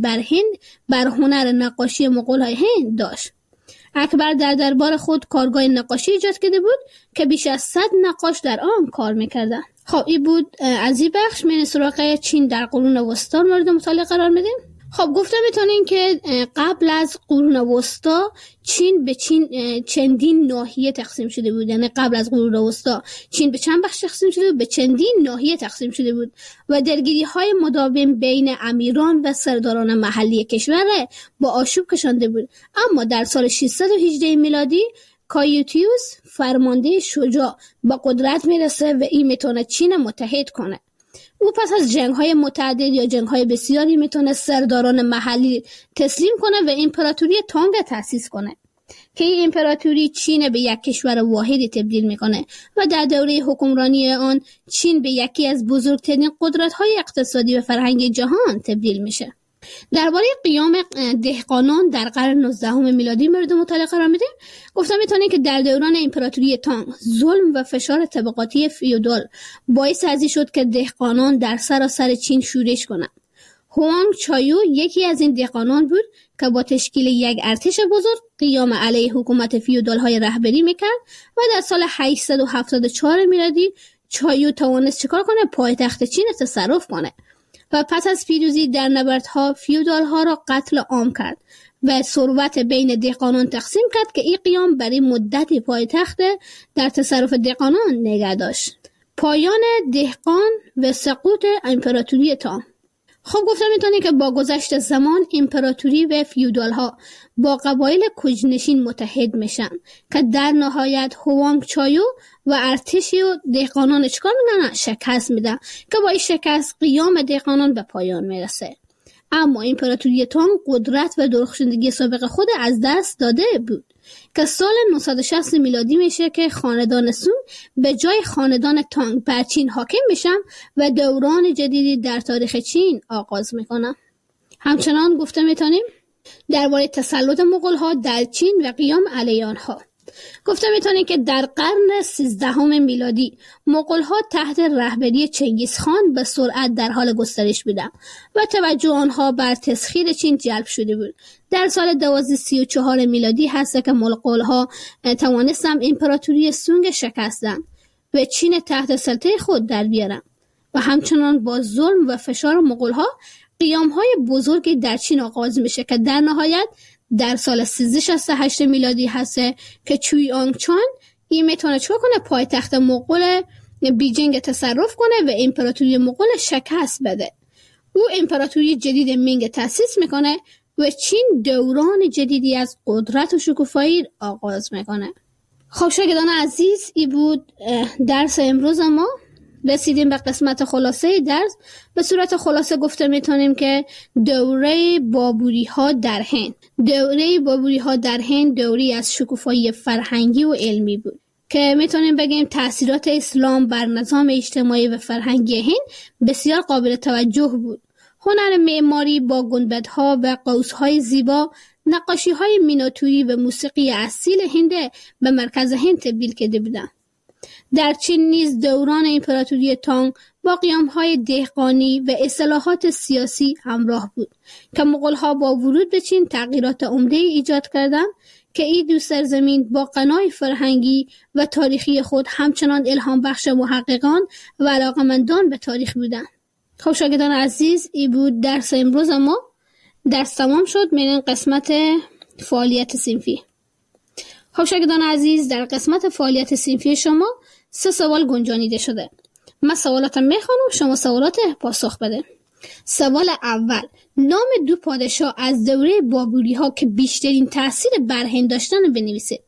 بر هنر نقاشی مغول‌های هند داشت. اکبر در دربار خود کارگاه نقاشی ایجاد کرده بود که بیش از 100 نقاش در آن کار می‌کردند. خب این بود از این بخش. من سراغ چین در قرون وسطا مورد مطالعه قرار میدیم. خب گفته میتونیم که قبل از قرون وسطا چین به چندین ناحیه تقسیم شده بود. یعنی قبل از قرون وسطا چین به چند بخش تقسیم شده بود، به چندین ناحیه تقسیم شده بود و درگیری‌های مداوم بین امیران و سرداران محلی کشور با آشوب کشانده بود. اما در سال 618 میلادی کایوتیوس فرمانده شجاع با قدرت میرسه و این میتونه چین متحد کنه. او پس از جنگ‌های متعدد یا جنگ‌های بسیاری میتونه سرداران محلی تسلیم کنه و امپراتوری تانگ تأسیس کنه که این امپراتوری چین به یک کشور واحدی تبدیل میکنه و در دوره حکمرانی آن چین به یکی از بزرگترین قدرت‌های اقتصادی و فرهنگی جهان تبدیل میشه. درباره قیام دهقانان در قرن 19 میلادی مورد مطالعه قرار میدیم. گفتم میتونه که در دوران امپراتوری تانگ ظلم و فشار طبقاتی فیودال باعث ازی شد که دهقانان در سراسر چین شورش کنند. هوانگ چایو یکی از این دهقانان بود که با تشکیل یک ارتش بزرگ قیام علیه حکومت فیودال های رهبری میکرد و در سال 874 میلادی چایو توانست چیکار کنه؟ پایتخت چین تصرف کنه و پس از پیروزی در نبردها فیودال ها را قتل عام کرد و ثروت بین دهقانان تقسیم کرد که این قیام برای مدت پایتخت در تصرف دهقانان نگه داشت. پایان دهقان و سقوط امپراتوری تانگ. خب گفتم میتونه که با گذشت زمان امپراتوری و فیودال ها با قبایل کوچ‌نشین متحد میشن که در نهایت هوانگ چایو و ارتشی و دهقانان چکار میکنن؟ شکست میدن که با این شکست قیام دهقانان به پایان میرسه. اما امپراتوری تانگ قدرت و درخشندگی سابق خود از دست داده بود که سال 960 میلادی میشه که خاندان سونگ به جای خاندان تانگ بر چین حاکم میشن و دوران جدیدی در تاریخ چین آغاز میکنن. همچنان گفته میتونیم درباره تسلط مغول ها در چین و قیام علیه آنها. گفته میتونیم که در قرن 13 میلادی مغول ها تحت رهبری چنگیز خان به سرعت در حال گسترش بودند و توجه آنها بر تسخیر چین جلب شده بود. در سال 1234 میلادی هست که مغول ها توانستند امپراتوری سونگ شکستند و چین تحت سلطه خود در بیارند و همچنان با ظلم و فشار مغول ها قیام های بزرگی در چین آغاز میشه که در نهایت در سال 1368 میلادی هست که چوی آنگ چان این میتونه چه کنه؟ پایتخت مغول بیجینگ تصرف کنه و امپراتوری مغول شکست بده. او امپراتوری جدید مینگ تأسیس میکنه و چین دوران جدیدی از قدرت و شکوفایی آغاز میکنه. خب شاگردان عزیز، این بود درس امروز ما. رسیدیم به قسمت خلاصه درس. به صورت خلاصه گفته میتونیم که دوره بابوری ها در هند. دوره بابوری ها در هند دوری از شکوفایی فرهنگی و علمی بود که میتونیم بگیم تأثیرات اسلام بر نظام اجتماعی و فرهنگی هند بسیار قابل توجه بود. هنر معماری با گنبدها و قوس‌های زیبا، نقاشی‌های میناتوری و موسیقی اصیل هند به مرکز هند تبدیل کرده بودند. در چین نیز دوران امپراتوری تانگ با قیام‌های دهقانی و اصلاحات سیاسی همراه بود که مغول‌ها با ورود به چین تغییرات عمده ایجاد کردند که این دو سرزمین با غنای فرهنگی و تاریخی خود همچنان الهام بخش محققان و علاقمندان به تاریخ بودند. خب شاگردان عزیز، این بود درس امروز ما. درس تمام شد. میریم قسمت فعالیت صنفی. خب شاگردان عزیز، در قسمت فعالیت صنفی شما 3 سوال گنجانیده شده. من سوالاتم میخوانم، شما سوالات پاسخ بده. سوال اول: نام 2 پادشاه از دوره بابوری ها که بیشترین تأثیر بر هند داشتن بنویسید.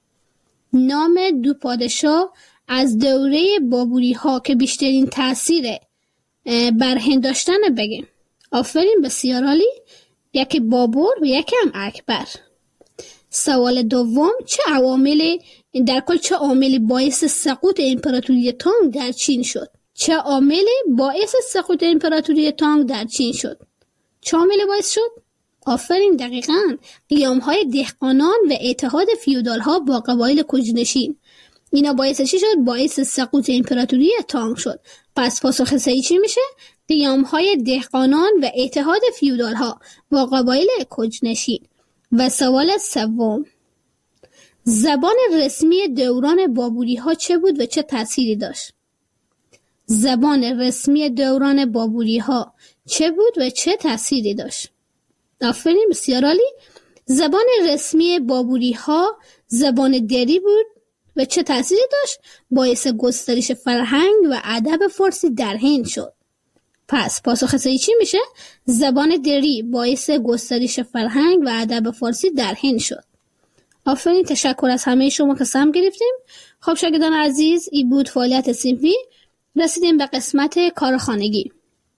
نام 2 پادشاه از دوره بابوری ها که بیشترین تأثیر بر هند داشتن بگیم. آفرین، بسیار عالی. یکی بابور و یکی هم اکبر. سوال دوم: در کل چه عاملی باعث سقوط امپراتوری تانگ در چین شد؟ چه عاملی باعث سقوط امپراتوری تانگ در چین شد؟ چه عاملی باعث شد؟ آفرین، دقیقاً قیام‌های دهقانان و اتحاد فیودال‌ها با قبایل کوچ‌نشین. اینا باعث چی شد؟ باعث سقوط امپراتوری تانگ شد. پس پاسخ صحیح چی میشه؟ قیام‌های دهقانان و اتحاد فیودال‌ها با قبایل کوچ‌نشین. و سوال سوم: زبان رسمی دوران بابوری ها چه بود و چه تأثیری داشت؟ زبان رسمی دوران بابوری ها چه بود و چه تأثیری داشت؟ آفرین، بسیار عالی. زبان رسمی بابوری ها زبان دری بود و چه تأثیری داشت؟ باعث گسترش فرهنگ و ادب فارسی در هند شد. پس پاسخ صحیح چی میشه؟ زبان دری باعث گسترش فرهنگ و ادب فارسی در هند شد. آفرین، تشکر از همه شما که سهم گرفتیم. خب شاگردان عزیز، این بود فعالیت صنفی. رسیدیم به قسمت کارخانگی.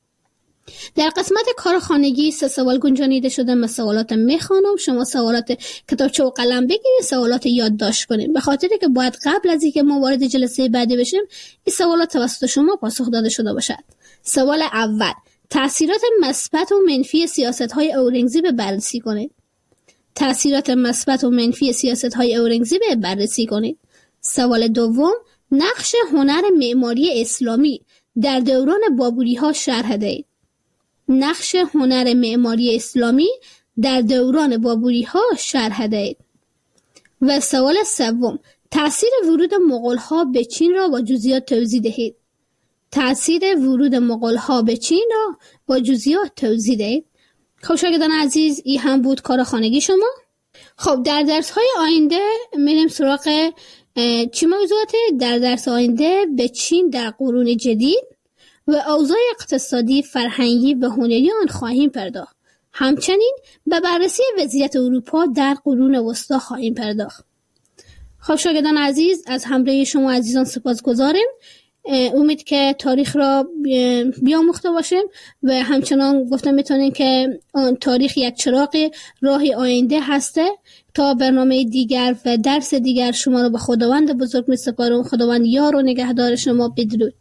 در قسمت کارخانگی 3 سوال گنجانیده شده. من سوالات میخوانم، شما سوالات کتابچه و قلم بگیرید، سوالات یادداشت کنید، به خاطر که باید قبل از اینکه ما وارد جلسه بعدی بشیم این سوالات توسط شما پاسخ داده شده باشد. سوال اول: تأثیرات مثبت و منفی سیاست‌های اورنگزیب بررسی کنید. تأثیرات مثبت و منفی سیاست‌های اورنگزیب بررسی کنید. سوال دوم: نقش هنر معماری اسلامی در دوران بابوری‌ها شرح دهید. نقش هنر معماری اسلامی در دوران بابوری‌ها شرح دهید. و سوال سوم: تأثیر ورود مغول‌ها به چین را با جزئیات توضیح دهید. تأثیر ورود مغول‌ها به چین را با جزئیات توضیح دهید. خب شاگردان عزیز، این هم بود کارخانگی شما. خب در درس‌های آینده میریم سراغ چی موضوعاته؟ در درس آینده به چین در قرون جدید و اوضاع اقتصادی، فرهنگی و هنری آن خواهیم پرداخت. همچنین به بررسی وضعیت اروپا در قرون وسطی خواهیم پرداخت. خب شاگردان عزیز، از همراهی شما عزیزان سپاسگزاریم. امید که تاریخ را بیاموخته باشیم و همچنان گفتم میتونیم که تاریخ یک چراغ راه آینده هسته. تا برنامه دیگر و درس دیگر شما را به خداوند بزرگ میسپارم. خداوند یار و نگهدار شما. بدرود.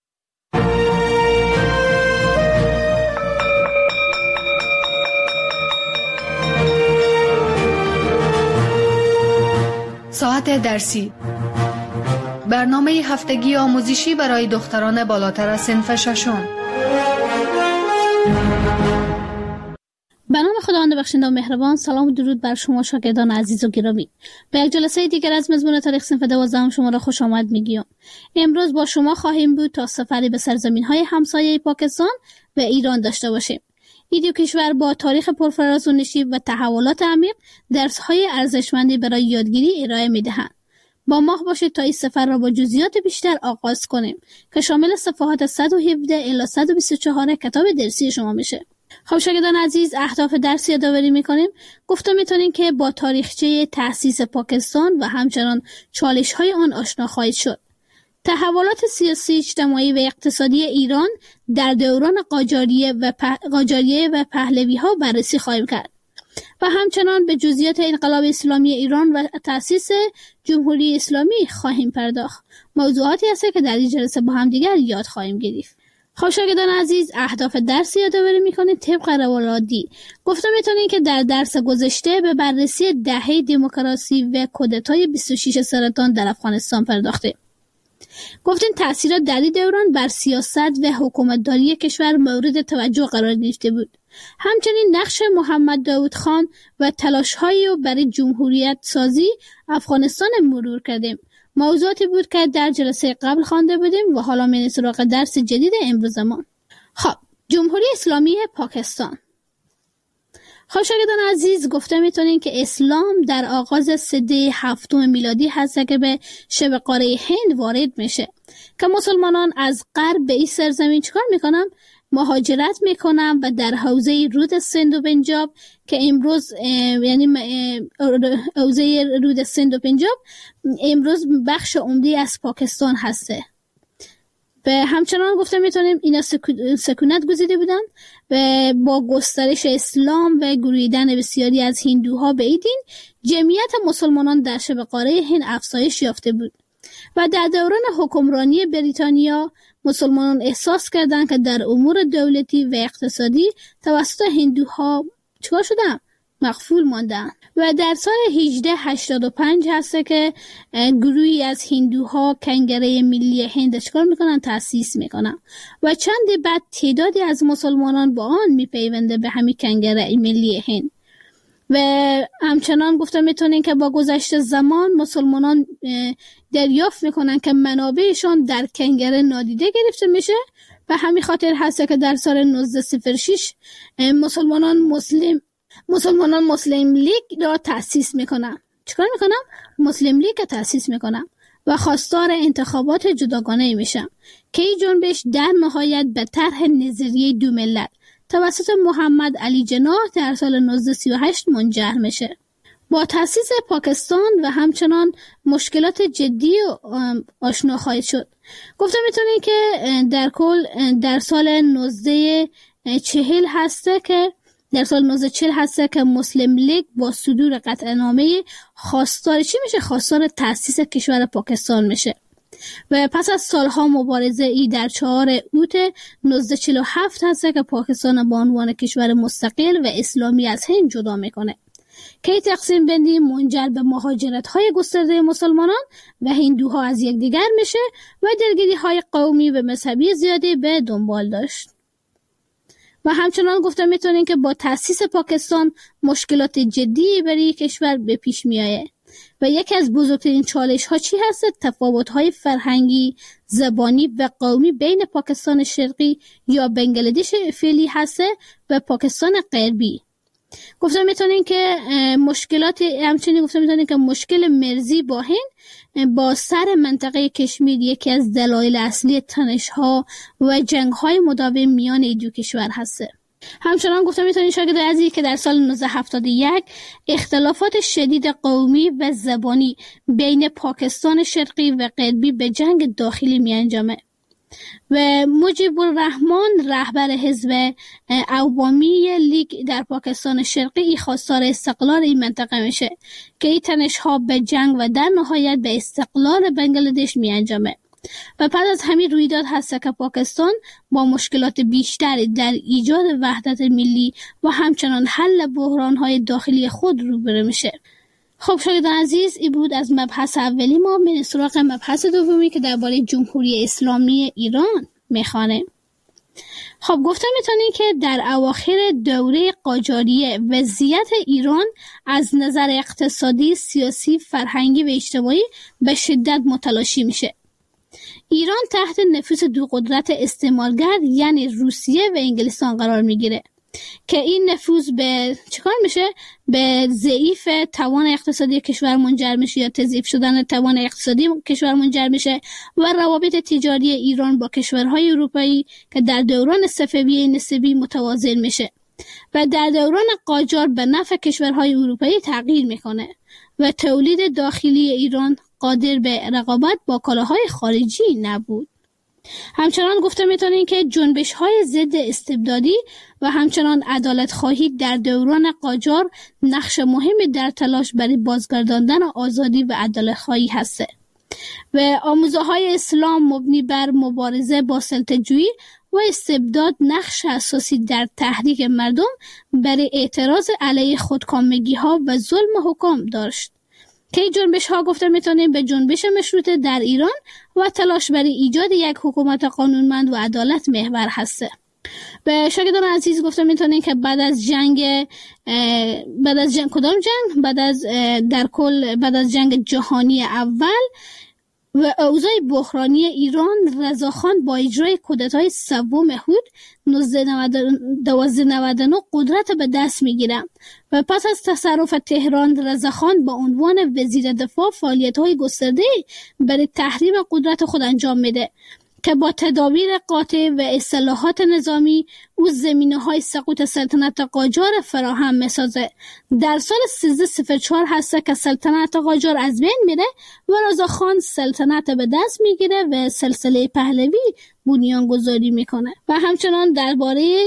ساعت درسی، برنامه هفتگی آموزشی برای دختران بالاتر از صنف ششم. به نام خداوند بخشنده و مهربان. سلام و درود بر شما شاگردان عزیز و گرامی. به یک جلسه دیگر از مضمون تاریخ صنف 12 شما را خوش آمد میگیم. امروز با شما خواهیم بود تا سفری به سرزمین‌های همسایه پاکستان و ایران داشته باشیم. این دو کشور با تاریخ پرفراز و نشیب و تحولات عمیق درس‌های ارزشمندی برای یادگیری ارائه می‌دهند. با ما باشید تا این سفر را با جزئیات بیشتر آغاز کنیم که شامل صفحات 117 الی 124 کتاب درسی شما میشه. خب شاگردان عزیز، اهداف درس یادآوری میکنیم. گفتم میتونین که با تاریخچه تأسیس پاکستان و همچنان چالش‌های آن آشنا خواهید شد. تحولات سیاسی، اجتماعی و اقتصادی ایران در دوران قاجاریه و پهلوی‌ها بررسی خواهیم کرد و همچنان به جزئیات انقلاب اسلامی ایران و تأسیس جمهوری اسلامی خواهیم پرداخت. موضوعاتی هست که در این جلسه با هم دیگر یاد خواهیم گرفت. خب شاگردان عزیز، اهداف درس یادآوری میکنید طبق روال عادی. گفتم میتونین که در درس گذشته به بررسی دهه دموکراسی و کودتای 26 سرطان در افغانستان پرداخته. گفتین تأثیرات در این دوران بر سیاست و حکومتداری کشور مورد توجه قرار گرفته بود. همچنین نقش محمد داود خان و تلاش‌هایی برای جمهوریت سازی افغانستان مرور کردیم. موضوعاتی بود که در جلسه قبل خوانده بودیم و حالا میریم سراغ درس جدید امروزمان. خب، جمهوری اسلامی پاکستان. خب شاگردان عزیز، گفته میتونین که اسلام در آغاز سده هفتم میلادی هست که به شبه قاره هند وارد میشه که مسلمانان از غرب به این سرزمین چیکار میکنن؟ مهاجرت میکنن و در حوزه رود سند و پنجاب که امروز یعنی حوزه رود سند و پنجاب امروز بخش عمده از پاکستان هسته. و همچنان گفته میتونیم اینا سکونت گزیده بودن و با گسترش اسلام و گرویدن بسیاری از هندوها به این دین، جمعیت مسلمانان در شبه قاره هند افزایش یافته بود و در دوران حکمرانی بریتانیا مسلمانان احساس کردند که در امور دولتی و اقتصادی توسط هندوها چیکار شدن؟ مغفول ماندن و در سال 1885 هسته که گروهی از هندوها کنگره ملی هند چیکار میکنن؟ تأسیس میکنن و چند بعد تعدادی از مسلمانان با آن میپیونده به همین کنگره ملی هند. و همچنان گفته میتونین که با گذشت زمان مسلمانان دریافت میکنن که منابعشان در کنگره نادیده گرفته میشه و همین خاطر هست که در سال 1906 مسلمانان مسلم لیگ را تأسیس میکنن. چیکار میکنن؟ مسلم لیگ را تأسیس میکنن و خواستار انتخابات جداگانه میشن که این جنبش در نهایت به طرح نظریه دو ملت توسط محمد علی جناح در سال 1938 منجر میشه. با تأسیس پاکستان و همچنان مشکلات جدی آشنا خواهید شد. گفته میتونید که در کل در سال 1940 هسته که مسلم لیگ با صدور قطعنامه خواستار چی میشه؟ خواستار تأسیس کشور پاکستان میشه و پس از سالها مبارزه ای در 4 اوت 1947 هسته که پاکستان با عنوان کشور مستقل و اسلامی از هند جدا میکنه که تقسیم بندی منجر به مهاجرت‌های گسترده مسلمانان و هندوها از یکدیگر میشه و درگیری‌های قومی و مذهبی زیادی به دنبال داشت. و همچنان گفته میتونین که با تأسیس پاکستان مشکلات جدی برای کشور به پیش میآید و یکی از بزرگترین چالش ها چی هست؟ تفاوت های فرهنگی، زبانی و قومی بین پاکستان شرقی یا بنگلادش فعلی هست و پاکستان غربی. گفته میتونین که همچنین گفته میتونین که مشکل مرزی با هند با سر منطقه کشمیر یکی از دلایل اصلی تنش‌ها و جنگ‌های مداوم میان این دو کشور هست. همچنان گفته میتونین شاگرد عزیز که در سال 1971 اختلافات شدید قومی و زبانی بین پاکستان شرقی و غربی به جنگ داخلی می انجامه و مجیب الرحمان رهبر حزب عوامی لیگ در پاکستان شرقی خواستار استقلال این منطقه میشه که این تنش‌ها به جنگ و در نهایت به استقلال بنگلادش می انجامه و پس از همین رویداد هست که پاکستان با مشکلات بیشتری در ایجاد وحدت ملی و همچنان حل بحران‌های داخلی خود روبرو میشه. خب شاگردان عزیز، این بود از مبحث اولی ما. بریم سراغ مبحث دومی که درباره جمهوری اسلامی ایران میخوانه. خب گفته میتونیم که در اواخر دوره قاجاریه وضعیت ایران از نظر اقتصادی، سیاسی، فرهنگی و اجتماعی به شدت متلاشی میشه. ایران تحت نفوذ دو قدرت استعمارگر یعنی روسیه و انگلستان قرار میگیره که این نفوذ به چیکار میشه؟ به ضعیف توان اقتصادی کشور منجر میشه یا تضعیف شدن توان اقتصادی کشور منجر میشه و روابط تجاری ایران با کشورهای اروپایی که در دوران صفویه نسبی متوازن میشه و در دوران قاجار به نفع کشورهای اروپایی تغییر میکنه و تولید داخلی ایران قادر به رقابت با کالاهای خارجی نبود. همچنان گفته میتونیم که جنبش‌های ضد استبدادی و همچنان عدالت خواهی در دوران قاجار نقش مهمی در تلاش برای بازگرداندن آزادی و عدالت خواهی هسته و آموزه‌های اسلام مبنی بر مبارزه با سلطه‌جویی و استبداد نقش اساسی در تحریک مردم برای اعتراض علیه خودکامگی‌ها و ظلم حکام داشت که جنبش‌ها گفته میتونیم به جنبش مشروطه در ایران و تلاش برای ایجاد یک حکومت قانونمند و عدالت محور هسته. به شاگردان عزیز گفته میتونیم که بعد از جنگ کدام جنگ؟ بعد از جنگ جهانی اول و اوضاع بحرانی ایران، رضاخان با اجرای کودتای 3 هود 1299 قدرت به دست میگیره و پس از تصرف تهران رضاخان با عنوان وزیر دفاع فعالیت‌های گسترده برای تحریم قدرت خود انجام میده که با تدابیر قاطع و اصلاحات نظامی او زمینه‌های سقوط سلطنت قاجار فراهم می‌سازه. در سال 1304 هست که سلطنت قاجار از بین میره و رضاخان سلطنت به دست میگیره و سلسله پهلوی بنیانگذاری میکنه. و همچنان درباره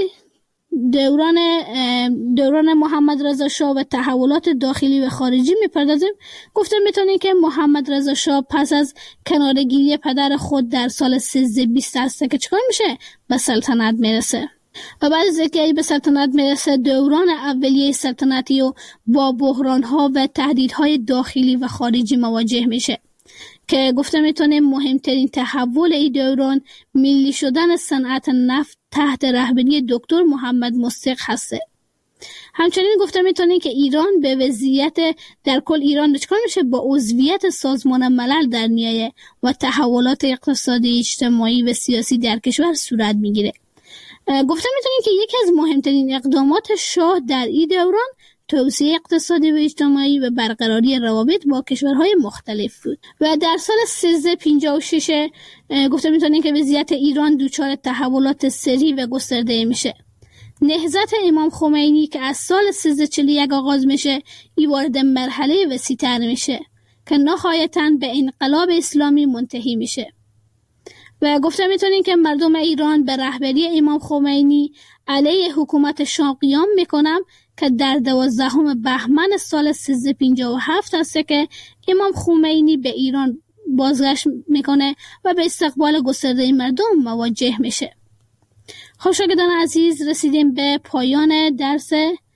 دوران محمد رضا شاه و تحولات داخلی و خارجی میپردازیم. گفته میتونیم که محمد رضا شاه پس از کناره‌گیری پدر خود در سال 1320 هست که چیکار میشه؟ به سلطنت میرسه و بعد از اینکه به سلطنت میرسه دوران اولیه سلطنتی و با بحران‌ها و تهدیدهای داخلی و خارجی مواجه میشه که گفته میتونیم مهمترین تحول این دوران ملی شدن صنعت نفت تحت رهبری دکتر محمد مصدق هسته. همچنین گفته میتونیم که ایران به وضعیت در کل ایران چکار میشه؟ با عضویت سازمان ملل در میایه و تحولات اقتصادی، اجتماعی و سیاسی در کشور صورت میگیره. گفته میتونیم که یکی از مهمترین اقدامات شاه در این دوران توسعه اقتصادی و اجتماعی و برقراری روابط با کشورهای مختلف بود. و در سال 1356 گفته میتونیم که وضعیت ایران دچار تحولات سریع و گسترده میشه. نهضت امام خمینی که از سال 1341 آغاز میشه ای وارد مرحله وسیع‌تر میشه که نهایتاً به انقلاب اسلامی منتهی میشه. و گفته میتونیم که مردم ایران به رهبری امام خمینی علیه حکومت شاه قیام میکنن که در 12 بهمن سال 1357 هست که امام خمینی به ایران بازگشت میکنه و به استقبال گسترده مردم مواجه میشه. خب شاگردان عزیز رسیدیم به پایان درس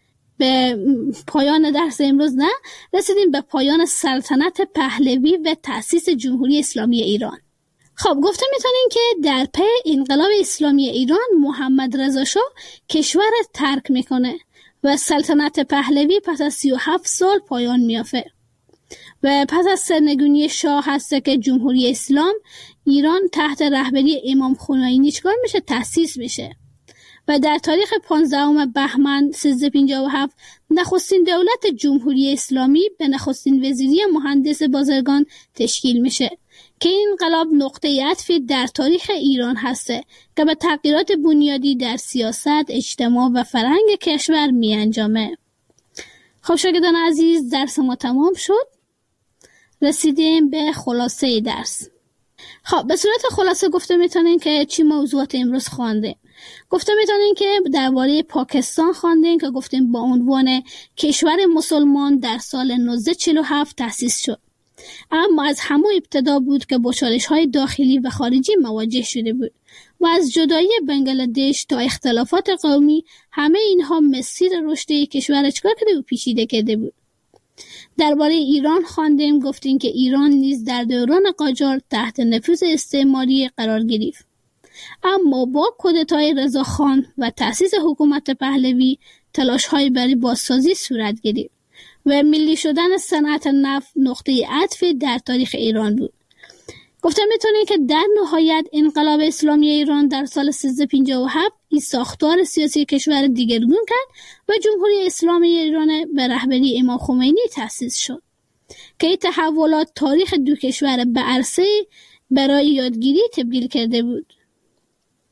امروز رسیدیم به پایان سلطنت پهلوی و تأسیس جمهوری اسلامی ایران. خب گفته میتونیم که در پی انقلاب اسلامی ایران محمد رضا شاه کشور ترک میکنه و سلطنت پهلوی پس از 37 سال پایان میافته و پس از سرنگونی شاه هست که جمهوری اسلام ایران تحت رهبری امام خمینی چیکار میشه؟ تأسیس میشه و در تاریخ 15 بهمن 1357 نخستین دولت جمهوری اسلامی به نخستین وزیری مهندس بازرگان تشکیل میشه که این انقلاب نقطه عطف در تاریخ ایران هسته که به تغییرات بنیادی در سیاست، اجتماع و فرهنگ کشور می انجامه. خب شاگردان عزیز درس ما تمام شد. رسیدیم به خلاصه درس. خب به صورت خلاصه گفته میتونیم که چی موضوعات امروز خواندیم. گفته میتونیم که درباره پاکستان خواندیم که گفتیم با عنوان کشور مسلمان در سال 1947 تأسیس شد. اما از همون ابتدا بود که با چالش‌های داخلی و خارجی مواجه شده بود و از جدایی بنگلادش تا اختلافات قومی همه اینها مسیر رشد کشور چکار کرده و پیچیده کرده بود. درباره ایران خواندیم گفتیم که ایران نیز در دوران قاجار تحت نفوذ استعماری قرار گرفت. اما با کودتای رضاخان و تأسیس حکومت پهلوی تلاش‌های برای بازسازی صورت گرفت و ملی شدن صنعت نفت نقطه عطف در تاریخ ایران بود. گفته میتونیم که در نهایت انقلاب اسلامی ایران در سال 1357 این ساختار سیاسی کشور دیگرگون کرد و جمهوری اسلامی ایران به رهبری امام خمینی تأسیس شد که این تحولات تاریخ دو کشور به عرصه برای یادگیری تبدیل کرده بود.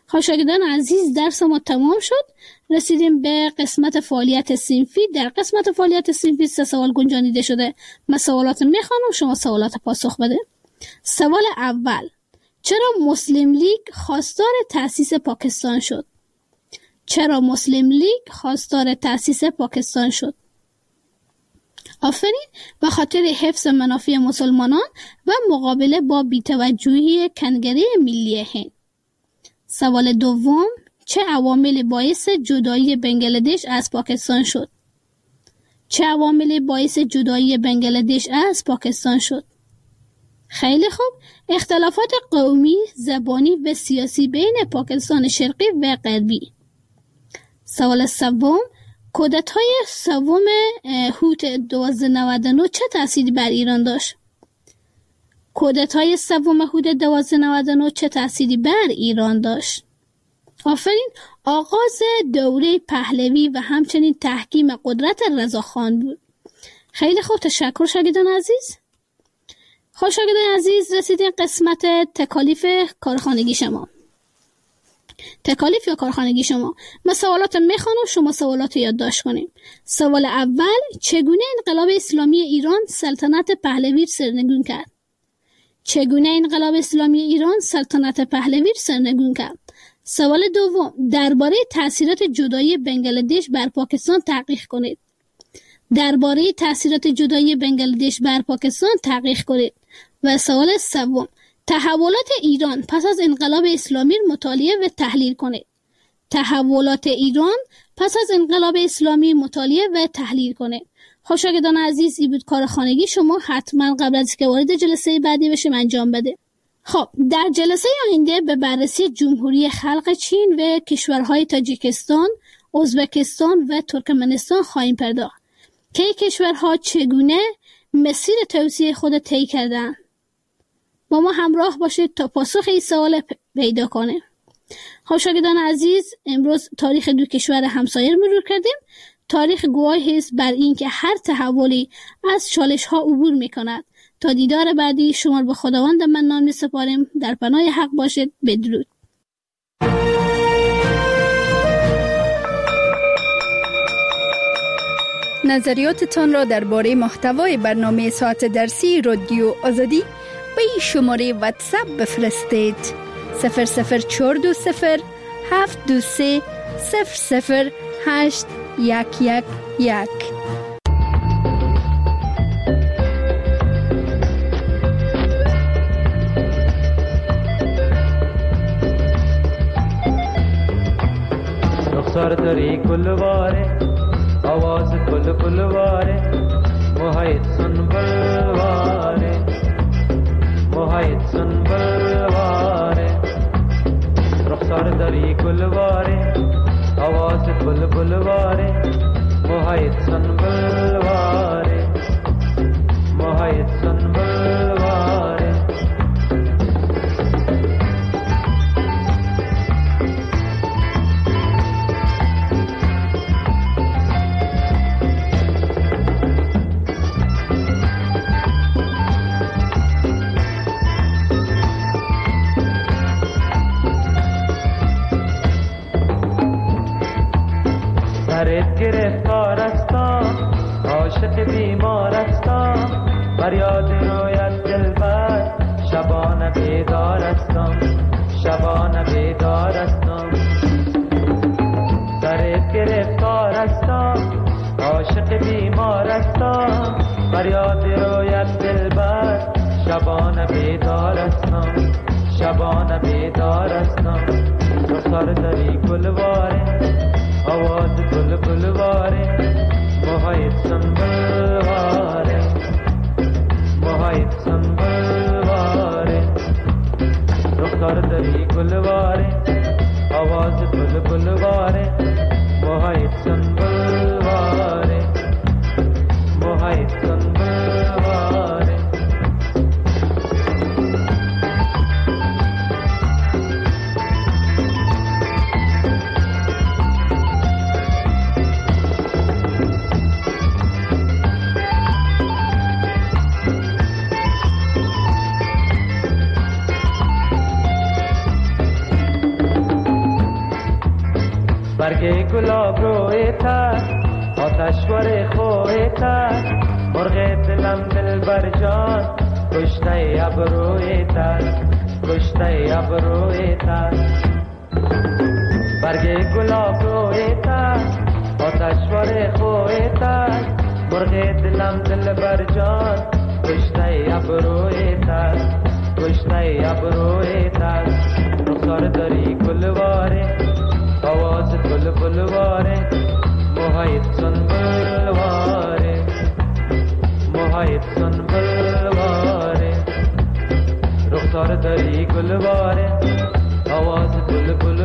شاگردان عزیز درس ما تمام شد. رسیدیم به قسمت فعالیت صنفی. در قسمت فعالیت صنفی 3 سوال گنجانیده شده. من سوالات میخوانم، شما سوالات پاسخ بده. سوال اول: چرا مسلم لیگ خواستار تأسیس پاکستان شد؟ چرا مسلم لیگ خواستار تأسیس پاکستان شد؟ آفرین، به خاطر حفظ منافع مسلمانان و مقابله با بی‌توجهی کنگره ملی هند. سوال دوم: چه عوامل باعث جدایی بنگلادش از پاکستان شد؟ چه عوامل باعث جدایی بنگلادش از پاکستان شد؟ خیلی خوب، اختلافات قومی، زبانی و سیاسی بین پاکستان شرقی و غربی. سوال سوم: کودتای سوم هوت 1299 چه تأثیری بر ایران داشت؟ کودتای سوم هوت 1299 چه تأثیری بر ایران داشت؟ آفرین، آغاز دوره پهلوی و همچنین تحکیم قدرت رضاخان بود. خیلی خوب، تشکر شاگردان عزیز. شاگردان عزیز، رسیدیم قسمت تکالیف کارخانگی شما. تکالیف یا کارخانگی شما. من سوالات میخوانم، شما سوالات یادداشت کنیم. سوال اول: چگونه انقلاب اسلامی ایران سلطنت پهلوی سرنگون کرد؟ چگونه انقلاب اسلامی ایران سلطنت پهلوی سرنگون کرد؟ سوال دوم: درباره تأثیرات جدایی بنگلادش بر پاکستان تحقیق کنید. درباره تأثیرات جدایی بنگلادش بر پاکستان تحقیق کنید. و سوال سوم: تحولات ایران پس از انقلاب اسلامی مطالعه و تحلیل کنید. تحولات ایران پس از انقلاب اسلامی مطالعه و تحلیل کنید. شاگردان عزیز، این بود کار خانگی شما. حتما قبل از که وارد جلسه بعدی بشیم انجام بده. در جلسه آینده به بررسی جمهوری خلق چین و کشورهای تاجیکستان، ازبکستان و ترکمنستان خواهیم پرداخت که این کشورها چگونه مسیر توسعه خود طی کردند. با ما همراه باشید تا پاسخ این سوال پیدا کنیم. شاگردان عزیز، امروز تاریخ دو کشور همسایه مرور کردیم. تاریخ گواهی است بر این که هر تحولی از چالش ها عبور می کند. تا دیدار بعدی، شما به خداوند منان می سپاریم. در پناه حق باشید. بدرود. نظریاتتان را درباره محتوای برنامه ساعت درسی رادیو آزادی به این شماره واتساپ بفرستید: 00420 723 00811. رخسار داری گلواره، آواز گلواره، موهایت سن بلواره، موهایت سن بلواره. رخسار داری گلواره، آواز بلواره، موهایت سن بلواره، موهایت سن بلواره. سرت گرفتارستم، عاشق بیمارستم، فریاد رویت دلبر، شبانه بیدارستم، شبانه بیدارستم. سرت گرفتارستم، عاشق بیمارستم، فریاد رویت دلبر، شبانه بیدارستم، شبانه بیدارستم. رخسار داری گلواره، آواز بلواره، موهایت سن بلواره، موهایت سن بلواره. رخسار داری گلواره، آواز بلواره، موهایت سن بلواره، موهایت سن بلواره. برگ گلاب روی تر آتشور خوی تر مرغ دلم دل بر جان کشته ابروی تر کشته ابروی تر برگ گلاب روی تر آتشور خوی تر مرغ دلم دل بر جان کشته ابروی تر کشته ابروی تر رخسار داری گلواره آواز گل بلواره موهایت سنبلواره موهایت سنبلواره رخسار داری گلواره آواز گل بلواره